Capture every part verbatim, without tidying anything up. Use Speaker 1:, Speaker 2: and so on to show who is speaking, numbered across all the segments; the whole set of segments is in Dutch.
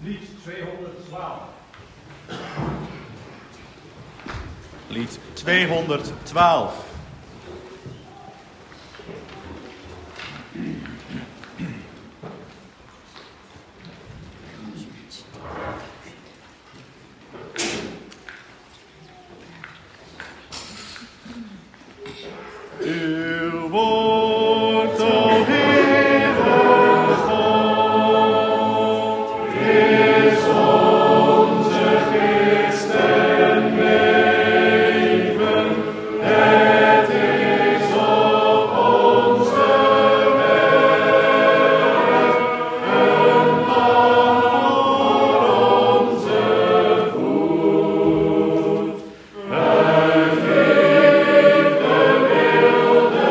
Speaker 1: Lied tweehonderdtwaalf.
Speaker 2: Lied tweehonderdtwaalf. Uw woord, o Heere God, is onze gist en leven. Het is op onze weg een lamp voor onze voet. Het heeft de wilde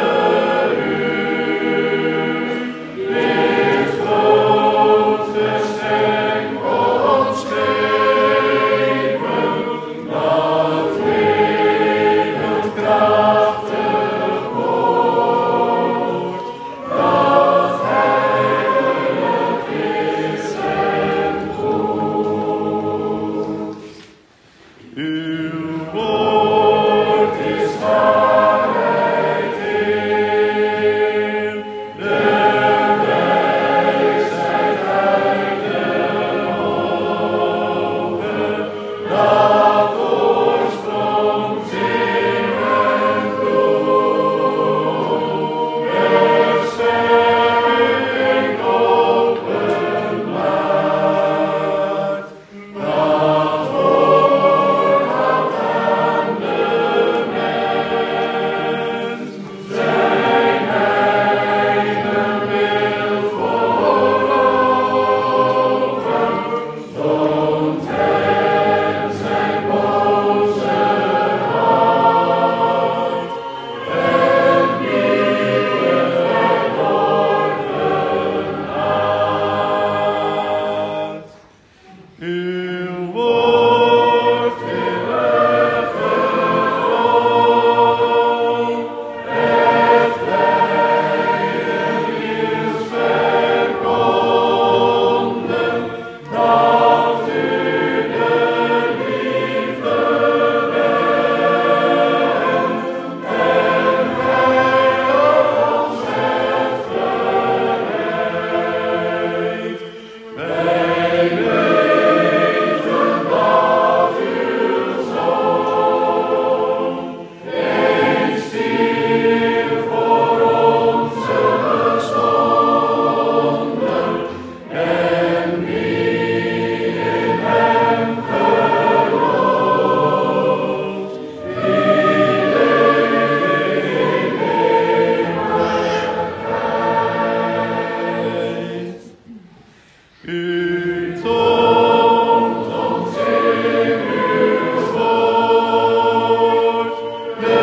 Speaker 2: licht groot geschenk ons geven, dat levend krachtig wordt, dat heilig is en goed. Uw woord is waarheid, Heer, de wijsheid uit de hoge, dat oorsprongt in en bloed, bestemming openbaart, dat voorhoudt aan de mens, zijn eigen wil voor ogen, toont hem zijn boze hart, en lieve verworven hart. Uw woord eeuwig geloof, het lijden nieuws verkonden, dat u de liefde bent, en hij ons heeft gereid. Wij weten dat uw Zoon eens stierf voor onze zonden, en wie in hem gelooft, die leeft in eeuwigheid. U toont ons in uw woord de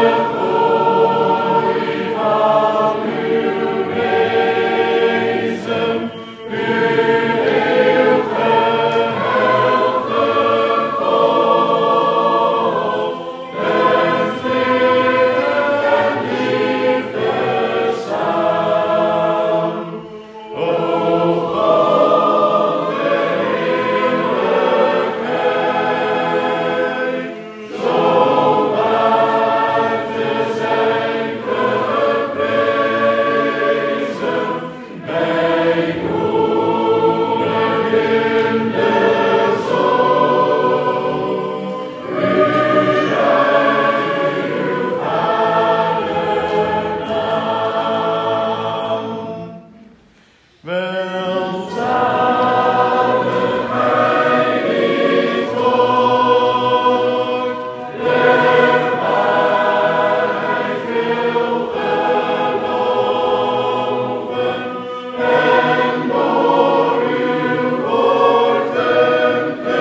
Speaker 2: glorie van uw wezen, uw eeuwige heilige God, en vliegend en liefde saam. O God der heerlijkheid, zo waard te zijn geprezen, bij doelen in de zon. U leidt uw vadernaam. Welzalig heilig woord, der waarheid wil geloven, en door uw woorden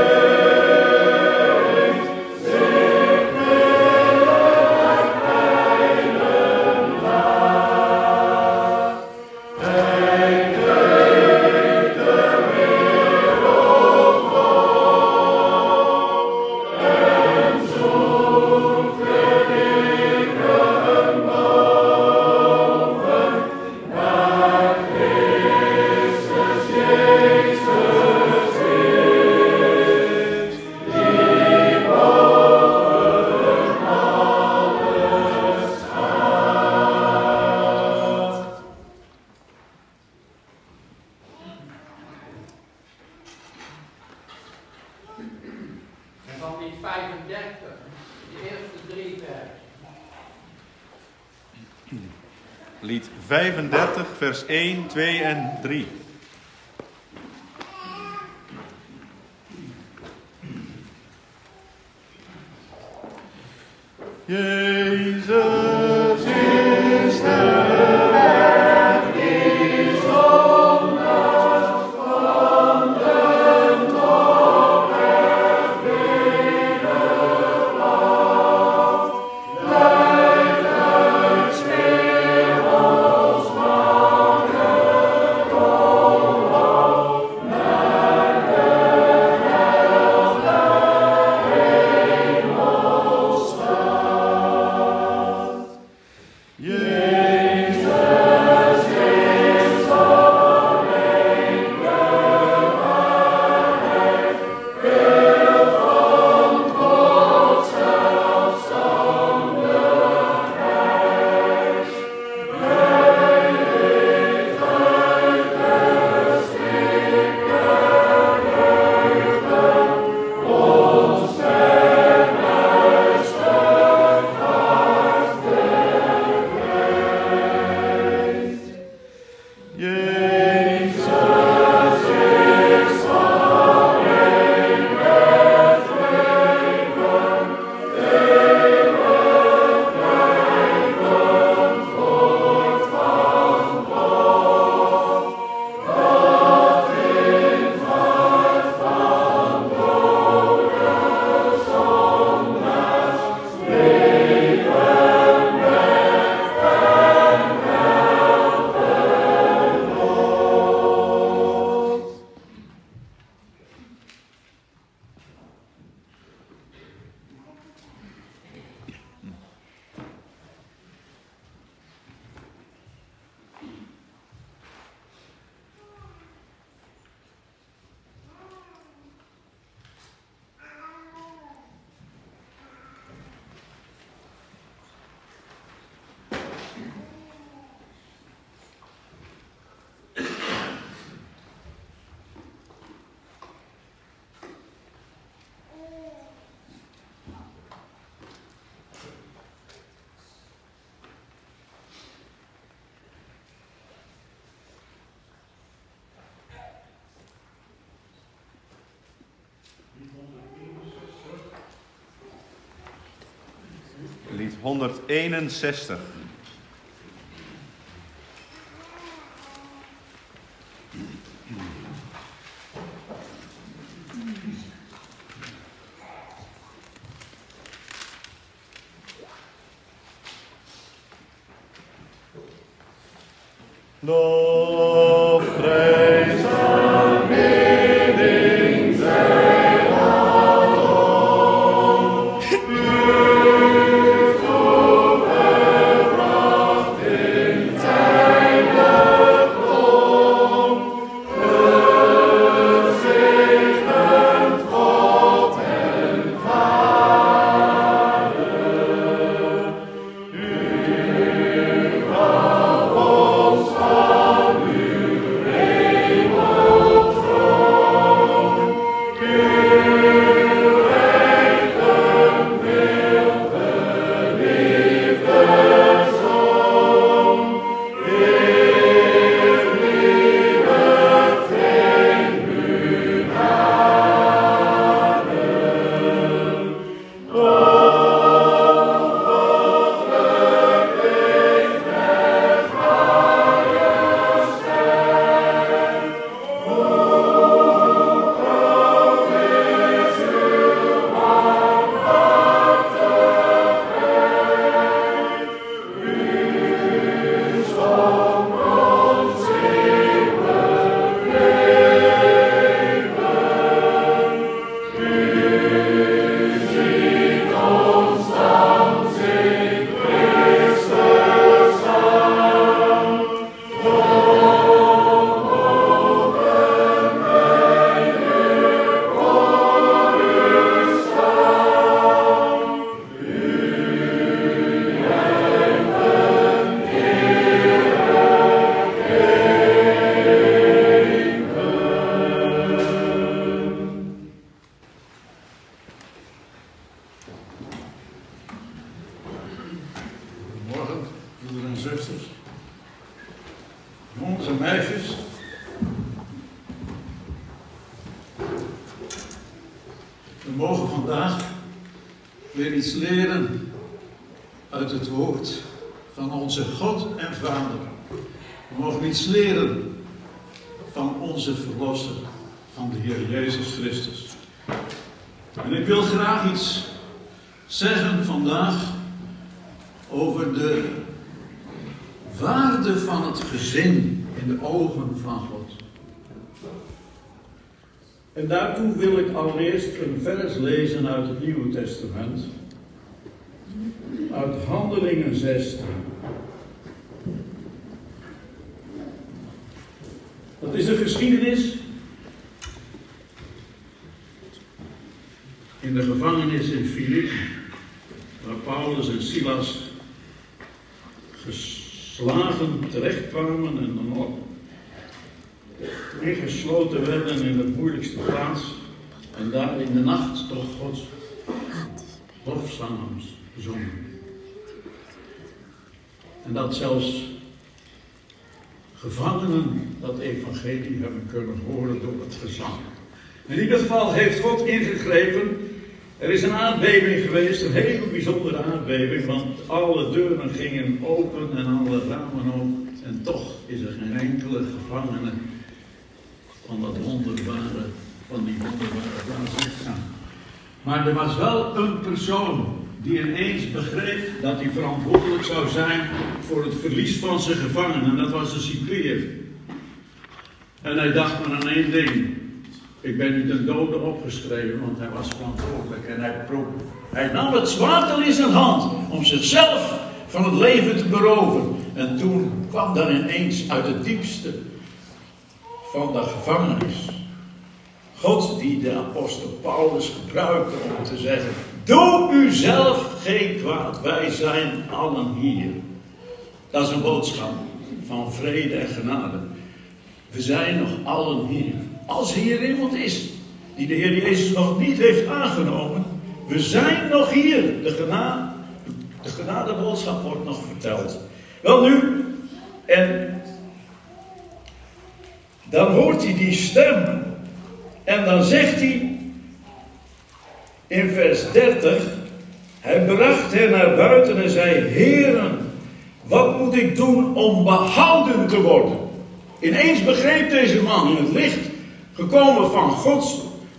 Speaker 2: geeft, zich willig heilen laat. Hij geeft de wereld hoop, en zoekt de dingen boven, naar Christus Jezus
Speaker 3: Lied vijfendertig, vers één, twee en drie. Jezus is de weg die zondags wandelt op het wederpad. Leidt uit werelds bange doolhof naar de hemelstad. Jezus is alleen de waarheid, beeld van Gods zelfstandigheid. Hij heeft uit de strik der leugen ons verduisterd hart bevrijd. Jezus is alleen het leven, eeuwig blijvend woord van God, dat in het hart van dode zondaars leven met en helpen wordt. Lied honderdeenenzestig. Lof, prijs, aanbidding zij alom. U heeft overbracht in tijdelijk loon. Gezegend God en Vader. U gaf ons van
Speaker 4: meisjes. We mogen vandaag weer iets leren uit het woord van onze God en Vader. We mogen iets leren van onze Verlosser, van de Heer Jezus Christus. En ik wil graag iets zeggen vandaag over de waarde van het gezin in de ogen van God. En daartoe wil ik allereerst een vers lezen uit het Nieuwe Testament. Uit Handelingen zestien. Dat is een geschiedenis in de gevangenis in Filippi, waar Paulus en Silas geslagen terechtkwamen en dan ook ingesloten werden in de moeilijkste plaats en daar in de nacht toch Gods lofzangs zongen. En dat zelfs gevangenen dat evangelie hebben kunnen horen door het gezang. In ieder geval heeft God ingegrepen. Er is een aardbeving geweest, een hele bijzondere aardbeving, want alle deuren gingen open en alle ramen open. En toch is er geen enkele gevangene van dat wonderbare, van die wonderbare plaats weggaan. Maar er was wel een persoon die ineens begreep dat hij verantwoordelijk zou zijn voor het verlies van zijn gevangenen. En dat was de cipier. En hij dacht maar aan één ding. Ik ben nu ten dode opgeschreven, want hij was verantwoordelijk. En hij, pro- hij nam het zwaard in zijn hand om zichzelf van het leven te beroven. En toen kwam dan ineens uit het diepste van de gevangenis God die de apostel Paulus gebruikte om te zeggen: doe u zelf geen kwaad, wij zijn allen hier. Dat is een boodschap van vrede en genade. We zijn nog allen hier. Als hier iemand is die de Heer Jezus nog niet heeft aangenomen, we zijn nog hier. De genade, de genadeboodschap wordt nog verteld. Wel nu, en dan hoort hij die stem. En dan zegt hij in vers dertig, hij bracht hen naar buiten en zei: Heren, wat moet ik doen om behouden te worden? Ineens begreep deze man in het licht gekomen van God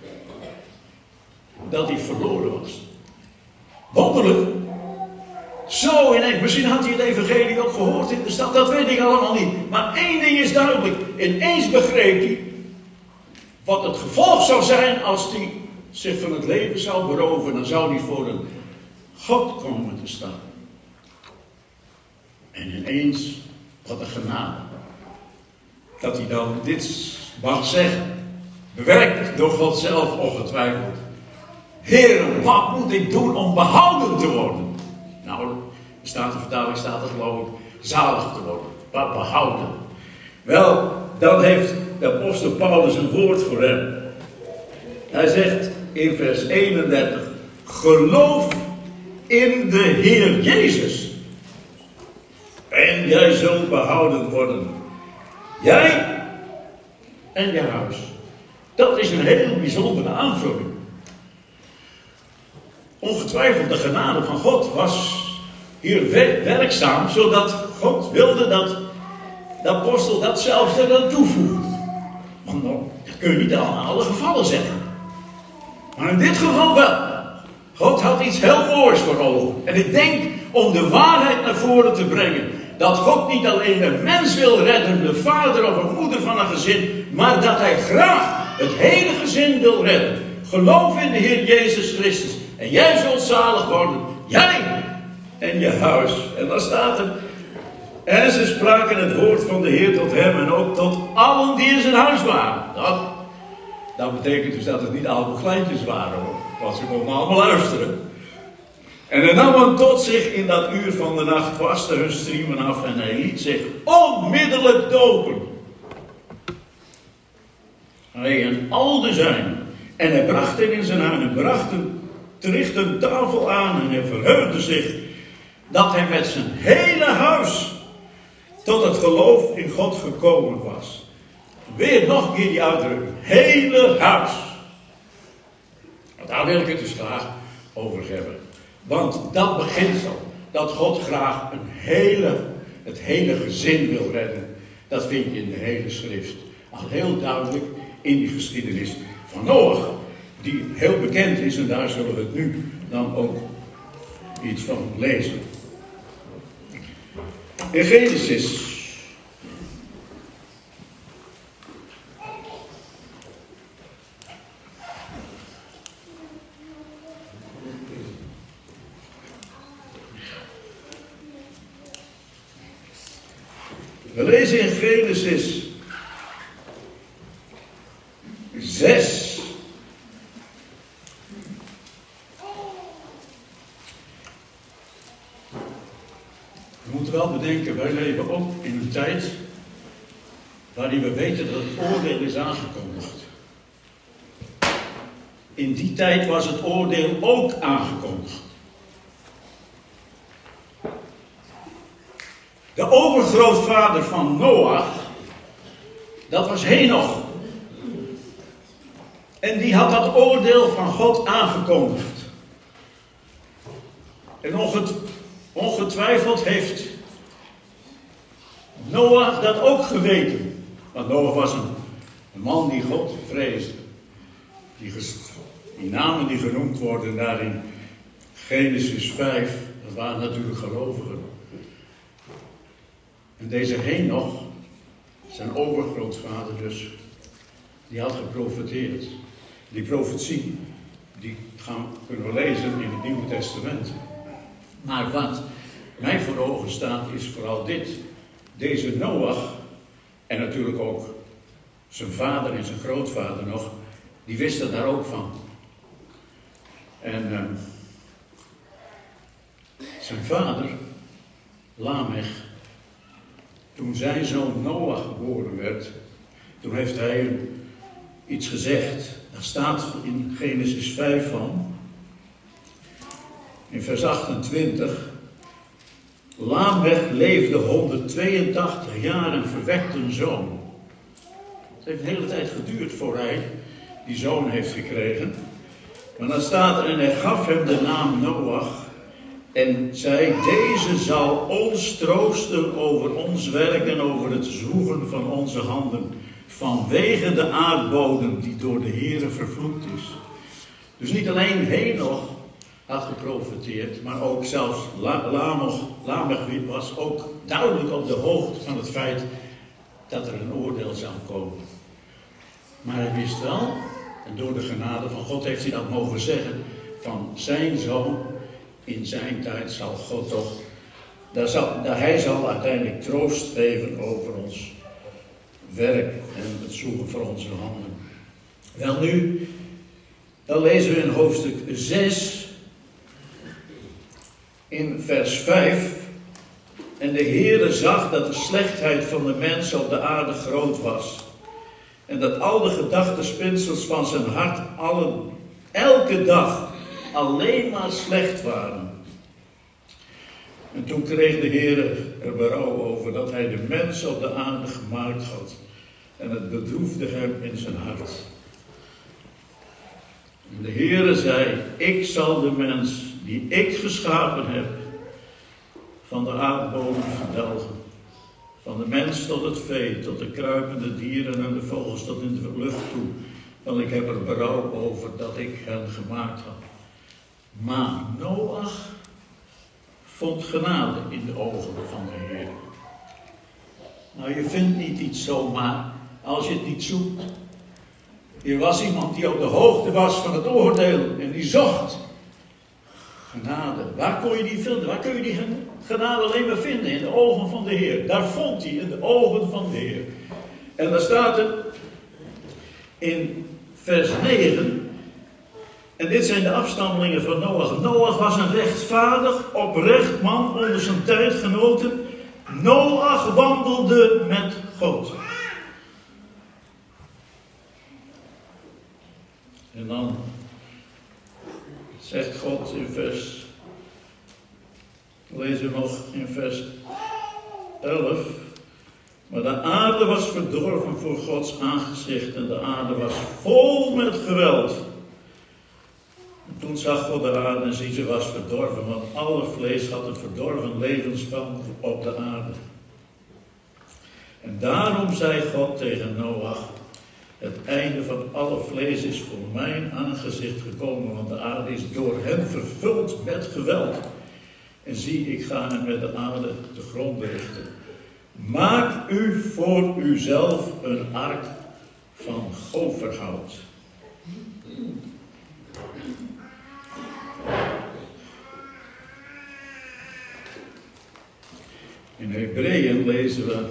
Speaker 4: dat hij verloren was. Wonderlijk. Zo ineens, misschien had hij het evangelie ook gehoord in de stad, dat weet ik allemaal niet. Maar één ding is duidelijk, ineens begreep hij wat het gevolg zou zijn als hij zich van het leven zou beroven. Dan zou hij voor een God komen te staan. En ineens, wat een genade. Dat hij dan dit mag zeggen. Bewerkt door God zelf ongetwijfeld. Heren, wat moet ik doen om behouden te worden? Nou, de Statenvertaling staat er geloof ik, zalig te worden. Wat behouden? Wel, dan heeft de apostel Paulus een woord voor hem. Hij zegt in vers eenendertig: geloof in de Heer Jezus. En jij zult behouden worden. Jij en je huis. Dat is een heel bijzondere aanvulling. Ongetwijfeld de genade van God was hier werkzaam, zodat God wilde dat de apostel dat zelfs er aan toevoegt. Want dan kun je niet aan alle gevallen zeggen. Maar in dit geval wel. God had iets heel moois voor ogen. En ik denk om de waarheid naar voren te brengen. Dat God niet alleen een mens wil redden, de vader of een moeder van een gezin. Maar dat hij graag het hele gezin wil redden. Geloof in de Heer Jezus Christus. En jij zult zalig worden. Jij en je huis. En dan staat er: en ze spraken het woord van de Heer tot hem en ook tot allen die in zijn huis waren. Dat, dat betekent dus dat het niet allemaal kleintjes waren hoor. Want ze konden allemaal luisteren. En hij nam hem tot zich in dat uur van de nacht, waste hun striemen af en hij liet zich onmiddellijk dopen. Hij en al de zijnen. En hij bracht hen in zijn huis en bracht hem terecht een tafel aan en hij verheugde zich dat hij met zijn hele huis tot het geloof in God gekomen was. Weer nog een keer die uitdrukking. Hele huis. Daar wil ik het dus graag over hebben. Want dat beginsel, dat God graag een hele, het hele gezin wil redden, dat vind je in de hele schrift. Al heel duidelijk in die geschiedenis van Noach, die heel bekend is en daar zullen we het nu dan ook iets van lezen. In Genesis. We lezen in Genesis zes. We moeten wel bedenken, wij leven ook in een tijd waarin we weten dat het oordeel is aangekondigd. In die tijd was het oordeel ook aangekondigd. De overgrootvader van Noach, dat was Henoch. En die had dat oordeel van God aangekondigd. En onget, ongetwijfeld heeft Noach dat ook geweten. Want Noach was een, een man die God vreesde. Die, ges, die namen die genoemd worden daar in Genesis vijf, dat waren natuurlijk gelovigen. En deze Henoch, zijn overgrootvader dus, die had geprofeteerd. Die profetie, die gaan, kunnen we lezen in het Nieuwe Testament. Maar wat mij voor ogen staat is vooral dit. Deze Noach, en natuurlijk ook zijn vader en zijn grootvader nog, die wisten daar ook van. En uh, zijn vader, Lamech, toen zijn zoon Noach geboren werd, toen heeft hij een, iets gezegd. Daar staat in Genesis vijf van, in vers achtentwintig. Lamech leefde honderdtweeëntachtig jaar en verwekte een zoon. Het heeft een hele tijd geduurd voor hij die zoon heeft gekregen. Maar dan staat er, en hij gaf hem de naam Noach. En zei, deze zal ons troosten over ons werk en over het zwoegen van onze handen. Vanwege de aardbodem die door de Heere vervloekt is. Dus niet alleen Henoch had geprofeteerd, maar ook zelfs Lamech, Lamech was ook duidelijk op de hoogte van het feit dat er een oordeel zou komen. Maar hij wist wel, en door de genade van God heeft hij dat mogen zeggen, van zijn zoon, in zijn tijd zal God toch, daar zal, daar hij zal uiteindelijk troost geven over ons werk en het zoeken voor onze handen. Wel nu, dan lezen we in hoofdstuk zes, in vers vijf. En de Heere zag dat de slechtheid van de mens op de aarde groot was. En dat al de gedachtenspinsels van zijn hart alle, elke dag alleen maar slecht waren. En toen kreeg de Heere er berouw over dat hij de mens op de aarde gemaakt had. En het bedroefde hem in zijn hart. En de Heere zei, ik zal de mens die ik geschapen heb van de aardbodem verdelgen. Van de mens tot het vee, tot de kruipende dieren en de vogels tot in de lucht toe. Want ik heb er berouw over dat ik hen gemaakt had. Maar Noach vond genade in de ogen van de Heer. Nou, je vindt niet iets zomaar als je het niet zoekt. Er was iemand die op de hoogte was van het oordeel en die zocht genade. Waar kon je die vinden? Waar kun je die genade alleen maar vinden? In de ogen van de Heer. Daar vond hij in de ogen van de Heer. En daar staat er in vers negen. En dit zijn de afstammelingen van Noach. Noach was een rechtvaardig, oprecht man onder zijn tijdgenoten. Noach wandelde met God. En dan zegt God in vers, lezen we nog in vers elf. Maar de aarde was verdorven voor Gods aangezicht en de aarde was vol met geweld. En toen zag God de aarde en zie, ze was verdorven, want alle vlees had een verdorven levensvan op de aarde. En daarom zei God tegen Noach: het einde van alle vlees is voor mijn aangezicht gekomen, want de aarde is door hen vervuld met geweld. En zie, ik ga hen met de aarde te grond richten. Maak u voor uzelf een ark van goferhout. In Hebreeën lezen we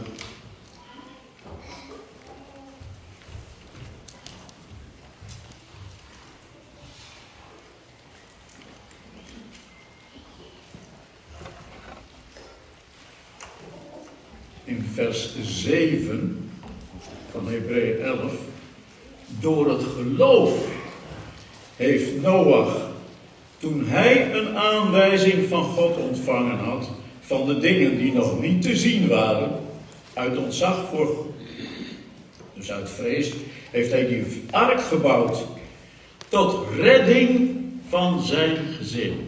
Speaker 4: in vers zeven van Hebreeën elf. Door het geloof heeft Noach, toen hij een aanwijzing van God ontvangen had, van de dingen die nog niet te zien waren, uit ontzag voor, dus uit vrees, heeft hij die ark gebouwd tot redding van zijn gezin.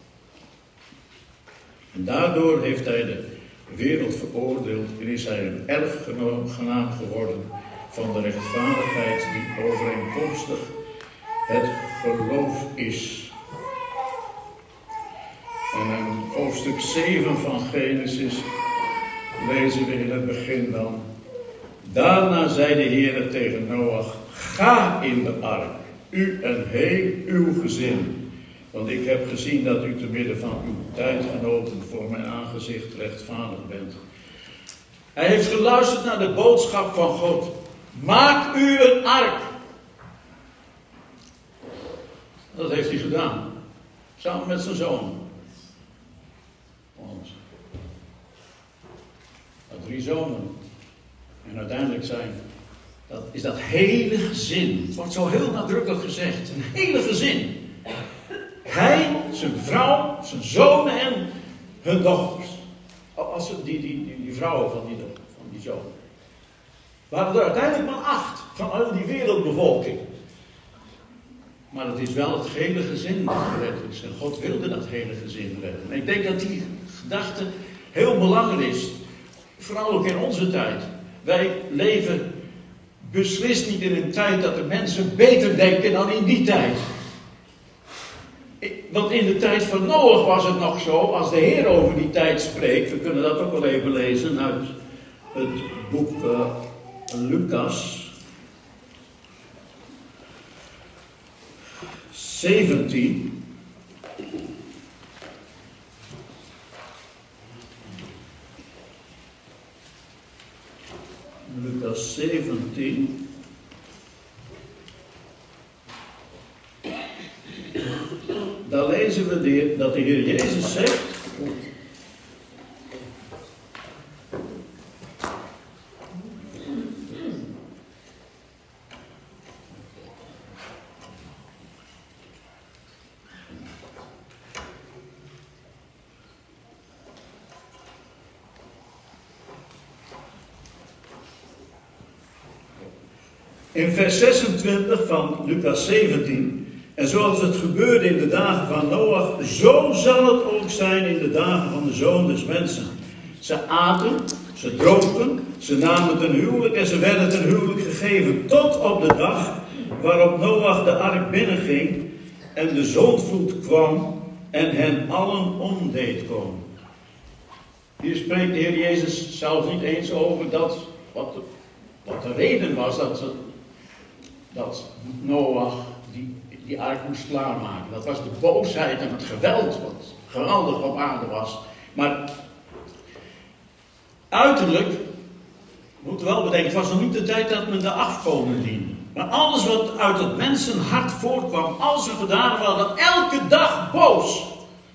Speaker 4: En daardoor heeft hij de wereld veroordeeld en is hij een erfgenaam geworden van de rechtvaardigheid die overeenkomstig het geloof is. En in hoofdstuk zeven van Genesis lezen we in het begin dan: daarna zei de Heere tegen Noach: ga in de ark, u en heel uw gezin, want ik heb gezien dat u te midden van uw tijdgenoten voor mijn aangezicht rechtvaardig bent. Hij heeft geluisterd naar de boodschap van God: maak u een ark. Dat heeft hij gedaan, samen met zijn zoon. Want had drie zonen. En uiteindelijk zijn, dat is dat hele gezin. Het wordt zo heel nadrukkelijk gezegd. Een hele gezin. Hij, zijn vrouw, zijn zonen en hun dochters. Als die, die, die, die vrouwen van die, van die zonen. Waren er uiteindelijk maar acht van al die wereldbevolking. Maar het is wel het hele gezin dat gered is. En God wilde dat hele gezin redden. En ik denk dat die gedachte heel belangrijk is. Vooral ook in onze tijd. Wij leven beslist niet in een tijd dat de mensen beter denken dan in die tijd. Want in de tijd van Noach was het nog zo, als de Heer over die tijd spreekt, we kunnen dat ook wel even lezen uit het boek uh, Lucas zeventien. Lucas zeventien. Daar lezen we de, dat de Heer Jezus zegt: in vers zesentwintig van Lucas zeventien. En zoals het gebeurde in de dagen van Noach, zo zal het ook zijn in de dagen van de Zoon des Mensen. Ze aten, ze dronken, ze namen ten huwelijk en ze werden ten huwelijk gegeven, tot op de dag waarop Noach de ark binnenging en de zondvloed kwam en hen allen omdeed komen. Hier spreekt de Heer Jezus zelfs niet eens over dat, wat de, wat de reden was dat, ze, dat Noach die die ark moest klaarmaken. Dat was de boosheid en het geweld wat geweldig op aarde was. Maar uiterlijk, we moeten wel bedenken, het was nog niet de tijd dat men de afgoden diende. Maar alles wat uit het mensenhart voortkwam, als er gedaan was, dat elke dag boos.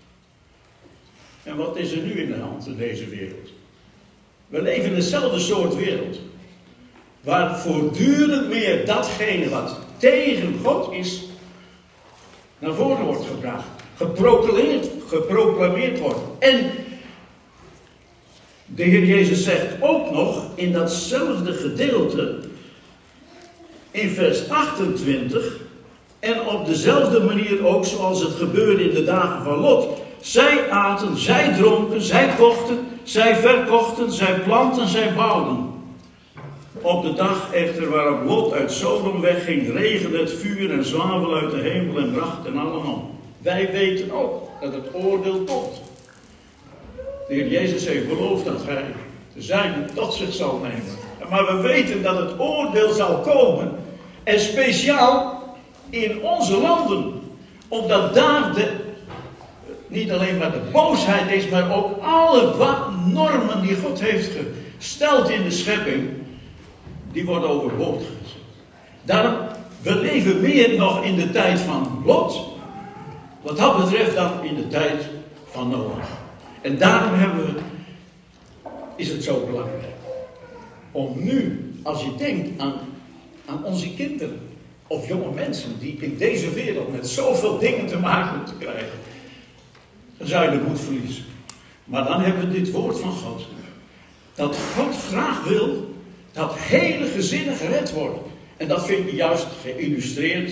Speaker 4: En wat is er nu in de hand in deze wereld? We leven in dezelfde soort wereld. Waar voortdurend meer datgene wat tegen God is, naar voren wordt gebracht. Geproclameerd, geproclameerd wordt. En de Heer Jezus zegt ook nog in datzelfde gedeelte, in vers achtentwintig, en op dezelfde manier ook zoals het gebeurde in de dagen van Lot. Zij aten, zij dronken, zij kochten, zij verkochten, zij planten, zij bouwden. Op de dag echter waarop Lot uit Sodom wegging, regende het vuur en zwavel uit de hemel en bracht hen allemaal. Wij weten ook dat het oordeel komt. De Heer Jezus heeft beloofd dat Hij de zijnen tot zich zal nemen. Maar we weten dat het oordeel zal komen. En speciaal in onze landen. Omdat daar de, niet alleen maar de boosheid is, maar ook alle normen die God heeft gesteld in de schepping, die worden overboord gezet. Daarom, we leven meer nog in de tijd van Lot, wat dat betreft, dan in de tijd van Noach. En daarom hebben we, is het zo belangrijk om nu, als je denkt aan, aan onze kinderen of jonge mensen die in deze wereld met zoveel dingen te maken te krijgen, dan zou je de moed verliezen. Maar dan hebben we dit woord van God. Dat God graag wil dat hele gezinnen gered worden. En dat vind je juist geïllustreerd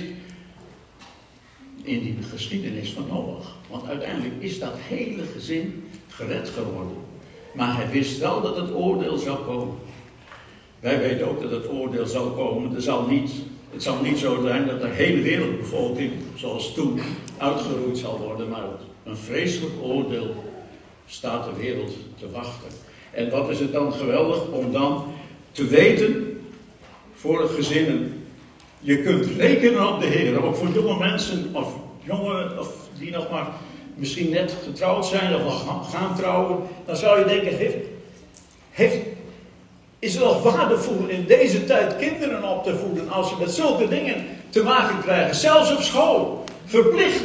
Speaker 4: in die geschiedenis van Noach. Want uiteindelijk is dat hele gezin gered geworden. Maar hij wist wel dat het oordeel zou komen. Wij weten ook dat het oordeel zal komen. Er zal niet, het zal niet zo zijn dat de hele wereldbevolking, zoals toen, uitgeroeid zal worden. Maar een vreselijk oordeel staat de wereld te wachten. En wat is het dan geweldig om dan te weten voor de gezinnen. Je kunt rekenen op de Heer. Ook voor jonge mensen of jongen of die nog maar misschien net getrouwd zijn of nog gaan trouwen. Dan zou je denken, heeft, heeft, is het nog waardevol in deze tijd kinderen op te voeden als je met zulke dingen te maken krijgt. Zelfs op school. Verplicht.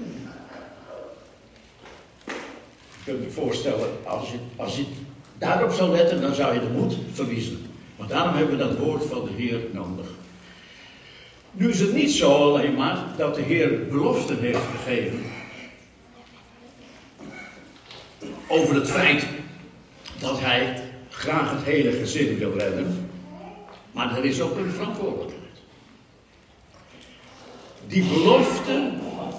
Speaker 4: Je kunt je voorstellen, als je, als je daarop zou letten, dan zou je de moed verliezen. Maar daarom hebben we dat woord van de Heer nodig. Nu is het niet zo alleen maar dat de Heer beloften heeft gegeven over het feit dat Hij graag het hele gezin wil redden. Maar er is ook een verantwoordelijkheid. Die belofte,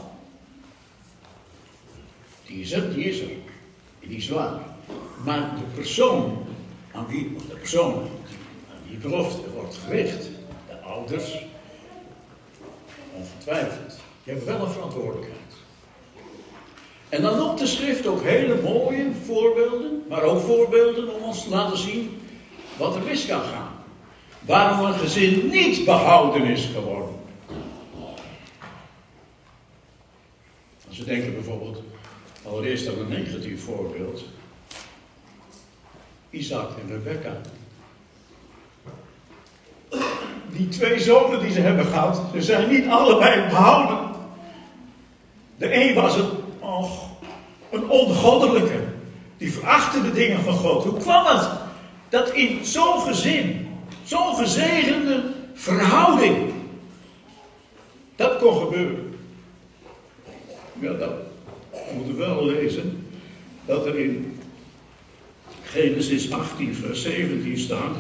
Speaker 4: die is er, die is er. Die is waar. Maar de persoon aan wie, of de persoon aan wie belofte wordt gericht, de ouders, ongetwijfeld, die hebben wel een verantwoordelijkheid. En dan noemt de schrift ook hele mooie voorbeelden, maar ook voorbeelden om ons te laten zien wat er mis kan gaan. Waarom een gezin niet behouden is geworden. Als we denken bijvoorbeeld, allereerst aan een negatief voorbeeld. Isaac en Rebecca. Die twee zonen die ze hebben gehad, ze zijn niet allebei behouden. De een was een, oh, een ongoddelijke. Die verachtte de dingen van God. Hoe kwam het dat in zo'n gezin, zo'n gezegende verhouding, dat kon gebeuren? Ja, dat we moeten wel lezen dat er in Genesis achttien vers zeventien staat.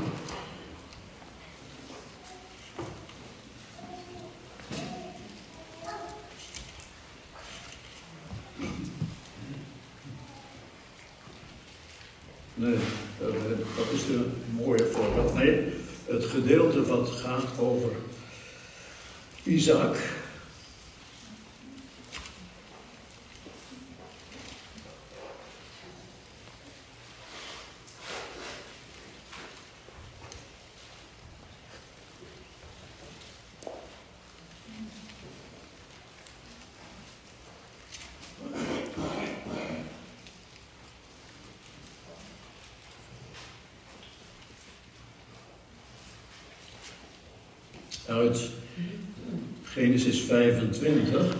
Speaker 4: Nee, dat is een mooie voorbeeld. Nee, het gedeelte wat gaat over Isaac. Uit Genesis vijfentwintig.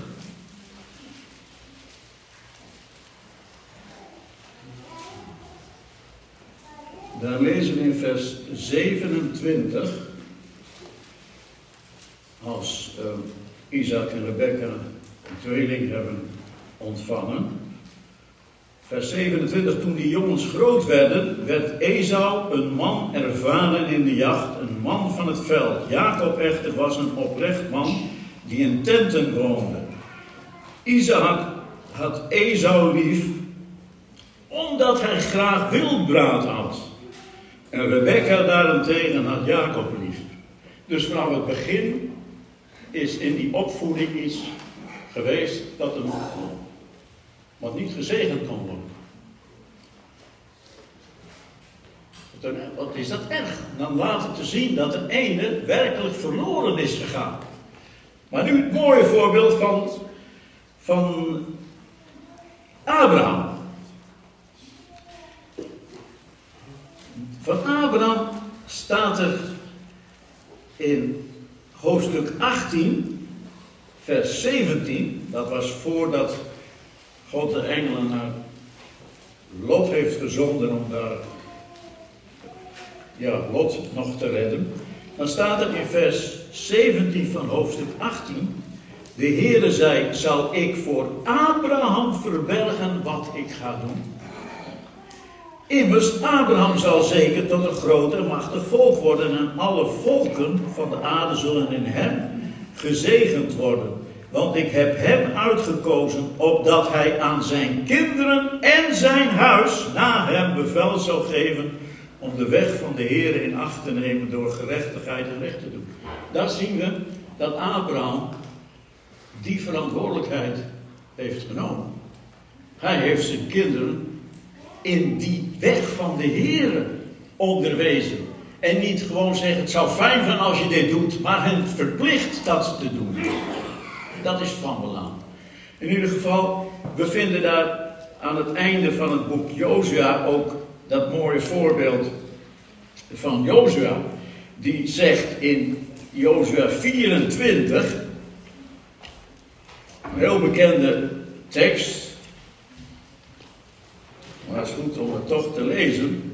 Speaker 4: Daar lezen we in vers zevenentwintig. Als uh, Isaac en Rebecca een tweeling hebben ontvangen. Vers zevenentwintig, toen die jongens groot werden, werd Esau een man ervaren in de jacht, een man van het veld. Jacob echter was een oprecht man die in tenten woonde. Isaac had Esau lief, omdat hij graag wildbraad had. En Rebekka daarentegen had Jacob lief. Dus vanaf het begin is in die opvoeding iets geweest dat hem wat niet gezegend kon worden. Wat is dat erg? Dan laat het te zien dat de ene werkelijk verloren is gegaan. Maar nu het mooie voorbeeld van, van Abraham. Van Abraham staat er in hoofdstuk achttien, vers zeventien. Dat was voordat God de engelen naar Lot heeft gezonden om daar ja, Lot nog te redden. Dan staat er in vers zeventien van hoofdstuk achttien. De Heere zei, zal ik voor Abraham verbergen wat ik ga doen? Immers, Abraham zal zeker tot een groot en machtig volk worden en alle volken van de aarde zullen in hem gezegend worden. Want ik heb hem uitgekozen opdat hij aan zijn kinderen en zijn huis na hem bevel zou geven om de weg van de Heere in acht te nemen door gerechtigheid en recht te doen. Daar zien we dat Abraham die verantwoordelijkheid heeft genomen. Hij heeft zijn kinderen in die weg van de Heere onderwezen. En niet gewoon zeggen, het zou fijn zijn als je dit doet, maar hen verplicht dat te doen. Dat is van belang. In ieder geval, we vinden daar aan het einde van het boek Jozua ook dat mooie voorbeeld van Jozua. Die zegt in Jozua vierentwintig, een heel bekende tekst. Maar het is goed om het toch te lezen.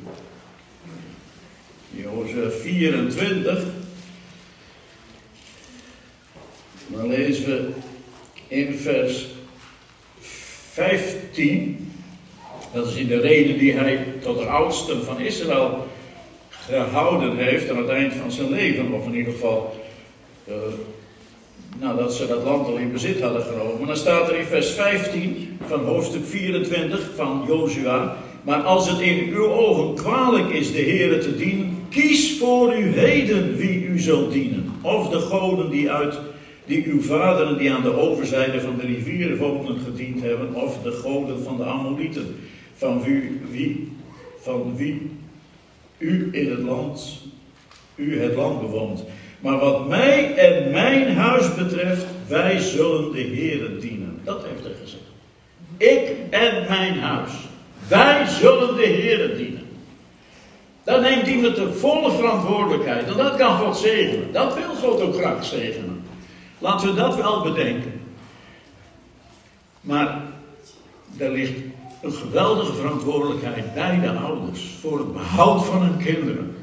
Speaker 4: Jozua vierentwintig. Dan lezen we in vers vijftien. Dat is in de reden die hij tot de oudsten van Israël gehouden heeft aan het eind van zijn leven. Of in ieder geval, uh, nadat ze dat land al in bezit hadden genomen. Maar dan staat er in vers vijftien van hoofdstuk vierentwintig van Jozua. Maar als het in uw ogen kwalijk is de Heere te dienen, kies voor u heden wie u zult dienen. Of de goden die uit... die uw vaderen die aan de overzijde van de rivieren woonden gediend hebben, of de goden van de Amorieten, van wie, wie, van wie u in het land, u het land bewoont. Maar wat mij en mijn huis betreft, wij zullen de Heere dienen. Dat heeft hij gezegd. Ik en mijn huis, wij zullen de Heere dienen. Dan neemt iemand de volle verantwoordelijkheid. En dat kan God zegenen. Dat wil God ook graag zegenen. Laten we dat wel bedenken. Maar er ligt een geweldige verantwoordelijkheid bij de ouders voor het behoud van hun kinderen.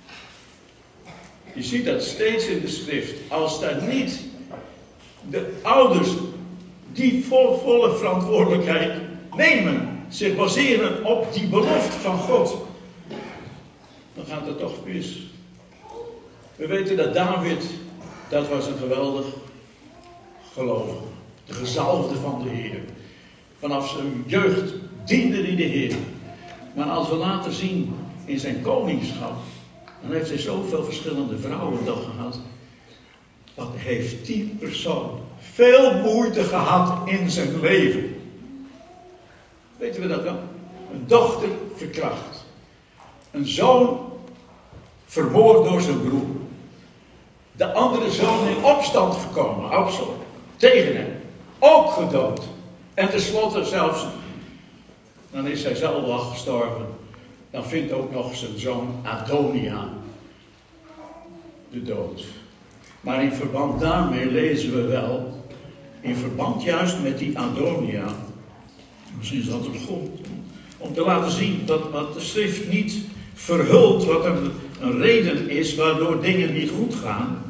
Speaker 4: Je ziet dat steeds in de schrift. Als daar niet de ouders die vol, volle verantwoordelijkheid nemen, zich baseren op die belofte van God, dan gaat het toch mis. We weten dat David, dat was een geweldig gelovige. De gezalfde van de Heer. Vanaf zijn jeugd diende hij de Heer. Maar als we later zien in zijn koningschap, dan heeft hij zoveel verschillende vrouwen toch gehad. Wat heeft die persoon veel moeite gehad in zijn leven. Weten we dat wel? Een dochter verkracht. Een zoon vermoord door zijn broer. De andere zoon in opstand gekomen, Absalom, tegen hem. Ook gedood. En tenslotte zelfs, dan is hij zelf al gestorven. Dan vindt ook nog zijn zoon Adonia de dood. Maar in verband daarmee lezen we wel, in verband juist met die Adonia, misschien is dat een grond, om te laten zien dat wat de schrift niet verhult, wat een, een reden is waardoor dingen niet goed gaan.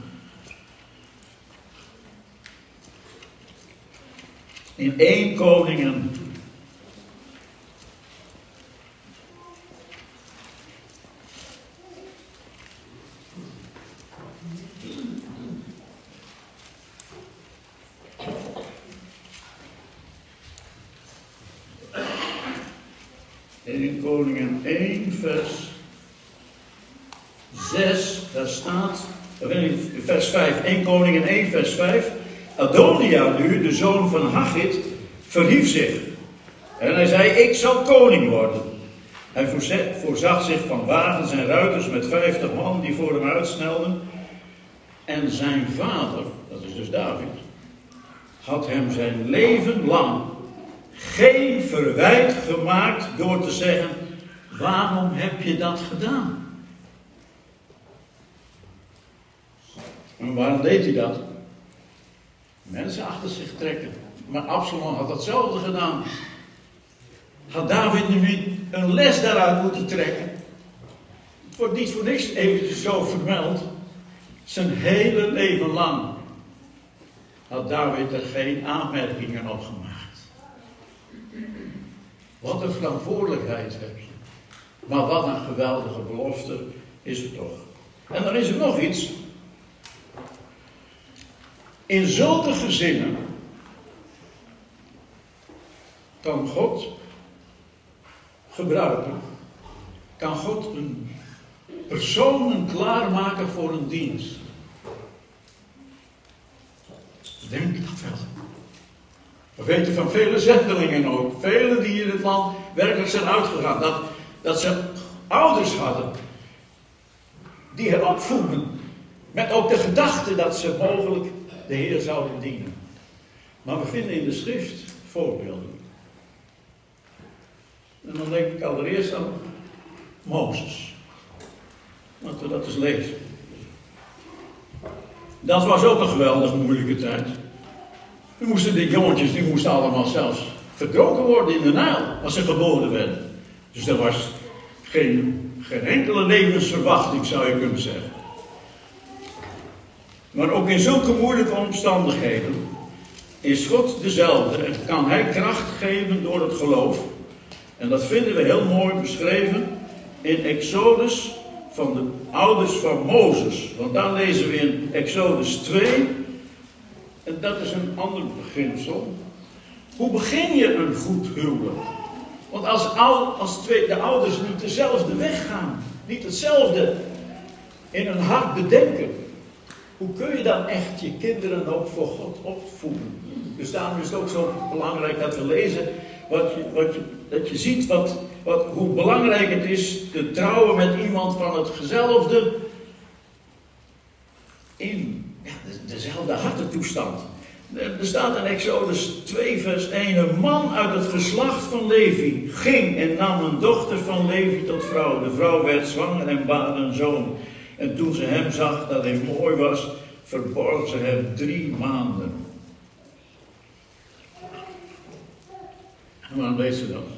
Speaker 4: In één Koningen eerste Koningen één, vers zes, daar staat, vers vijf, eerste Koningen één, vers vijf. Adonia nu, de zoon van Haggit, verhief zich. En hij zei, ik zal koning worden. Hij voorzag zich van wagens en ruiters met vijftig man die voor hem uitsnelden. En zijn vader, dat is dus David, had hem zijn leven lang geen verwijt gemaakt door te zeggen, waarom heb je dat gedaan? En waarom deed hij dat? Mensen achter zich trekken. Maar Absalom had datzelfde gedaan. Had David nu niet een les daaruit moeten trekken? Het wordt niet voor niks eventjes zo vermeld. Zijn hele leven lang had David er geen aanmerkingen op gemaakt. Wat een verantwoordelijkheid heb je. Maar wat een geweldige belofte is het toch. En dan is er nog iets. In zulke gezinnen kan God gebruiken, kan God een personen klaarmaken voor een dienst. Denk dat wel. We weten van vele zendelingen ook, velen die in het land werkelijk zijn uitgegaan, dat, dat ze ouders hadden die hen opvoeden, met ook de gedachte dat ze mogelijk de Heer zouden dienen. Maar we vinden in de schrift voorbeelden. En dan denk ik allereerst aan Mozes. Laten we dat eens lezen. Dat was ook een geweldig moeilijke tijd. Nu moesten de jongetjes, die moesten allemaal zelfs verdronken worden in de Nijl, als ze geboren werden. Dus er was geen, geen enkele levensverwachting, zou je kunnen zeggen. Maar ook in zulke moeilijke omstandigheden is God dezelfde en kan Hij kracht geven door het geloof. En dat vinden we heel mooi beschreven in Exodus van de ouders van Mozes. Want daar lezen we in Exodus twee. En dat is een ander beginsel. Hoe begin je een goed huwelijk? Want als, als twee, de ouders niet dezelfde weg gaan, niet hetzelfde in hun hart bedenken, hoe kun je dan echt je kinderen ook voor God opvoeden? Dus daarom is het ook zo belangrijk dat we lezen, wat je, wat je, dat je ziet wat, wat, hoe belangrijk het is te trouwen met iemand van hetzelfde, in ja, de, dezelfde hartentoestand. Er staat in Exodus twee vers één, een man uit het geslacht van Levi ging en nam een dochter van Levi tot vrouw. De vrouw werd zwanger en baarde een zoon. En toen ze hem zag dat hij mooi was, verborg ze hem drie maanden. En waarom deed ze dat?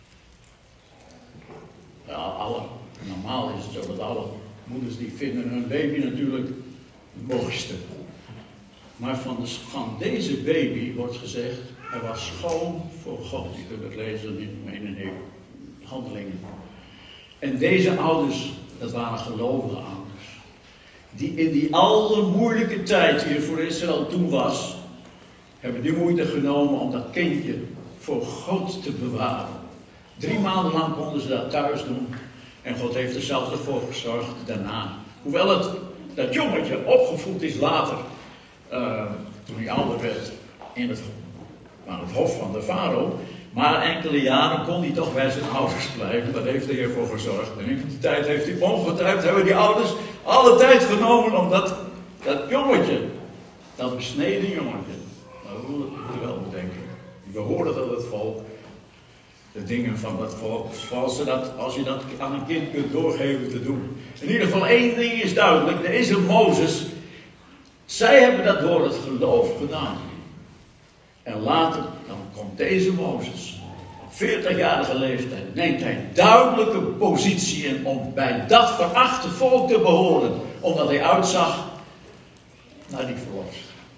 Speaker 4: Ja, alle, normaal is het zo dat alle moeders die vinden hun baby natuurlijk het mooiste. Maar van, de, van deze baby wordt gezegd, hij was schoon voor God. Je kunt het lezen in, in de handelingen. En deze ouders, dat waren gelovige ouders. Die in die allermoeilijke tijd die er voor Israël toen was, hebben die moeite genomen om dat kindje voor God te bewaren. Drie maanden lang konden ze dat thuis doen. En God heeft er zelfs ervoor gezorgd daarna. Hoewel het, dat jongetje opgevoed is later, uh, toen hij ouder werd, in het, aan het hof van de farao. Maar enkele jaren kon hij toch bij zijn ouders blijven. Daar heeft de Heer voor gezorgd. En in die tijd heeft hij ongetwijfeld, hebben die ouders alle tijd genomen om dat, dat jongetje, dat besneden jongetje, nou, we moeten het wel bedenken. We horen dat het volk, de dingen van dat volk, zoals ze dat, als je dat aan een kind kunt doorgeven te doen. In ieder geval één ding is duidelijk, er is een Mozes. Zij hebben dat door het geloof gedaan. En later, dan komt deze Mozes, op veertigjarige leeftijd, neemt hij duidelijke positie in om bij dat verachte volk te behoren. Omdat hij uitzag naar die verlost.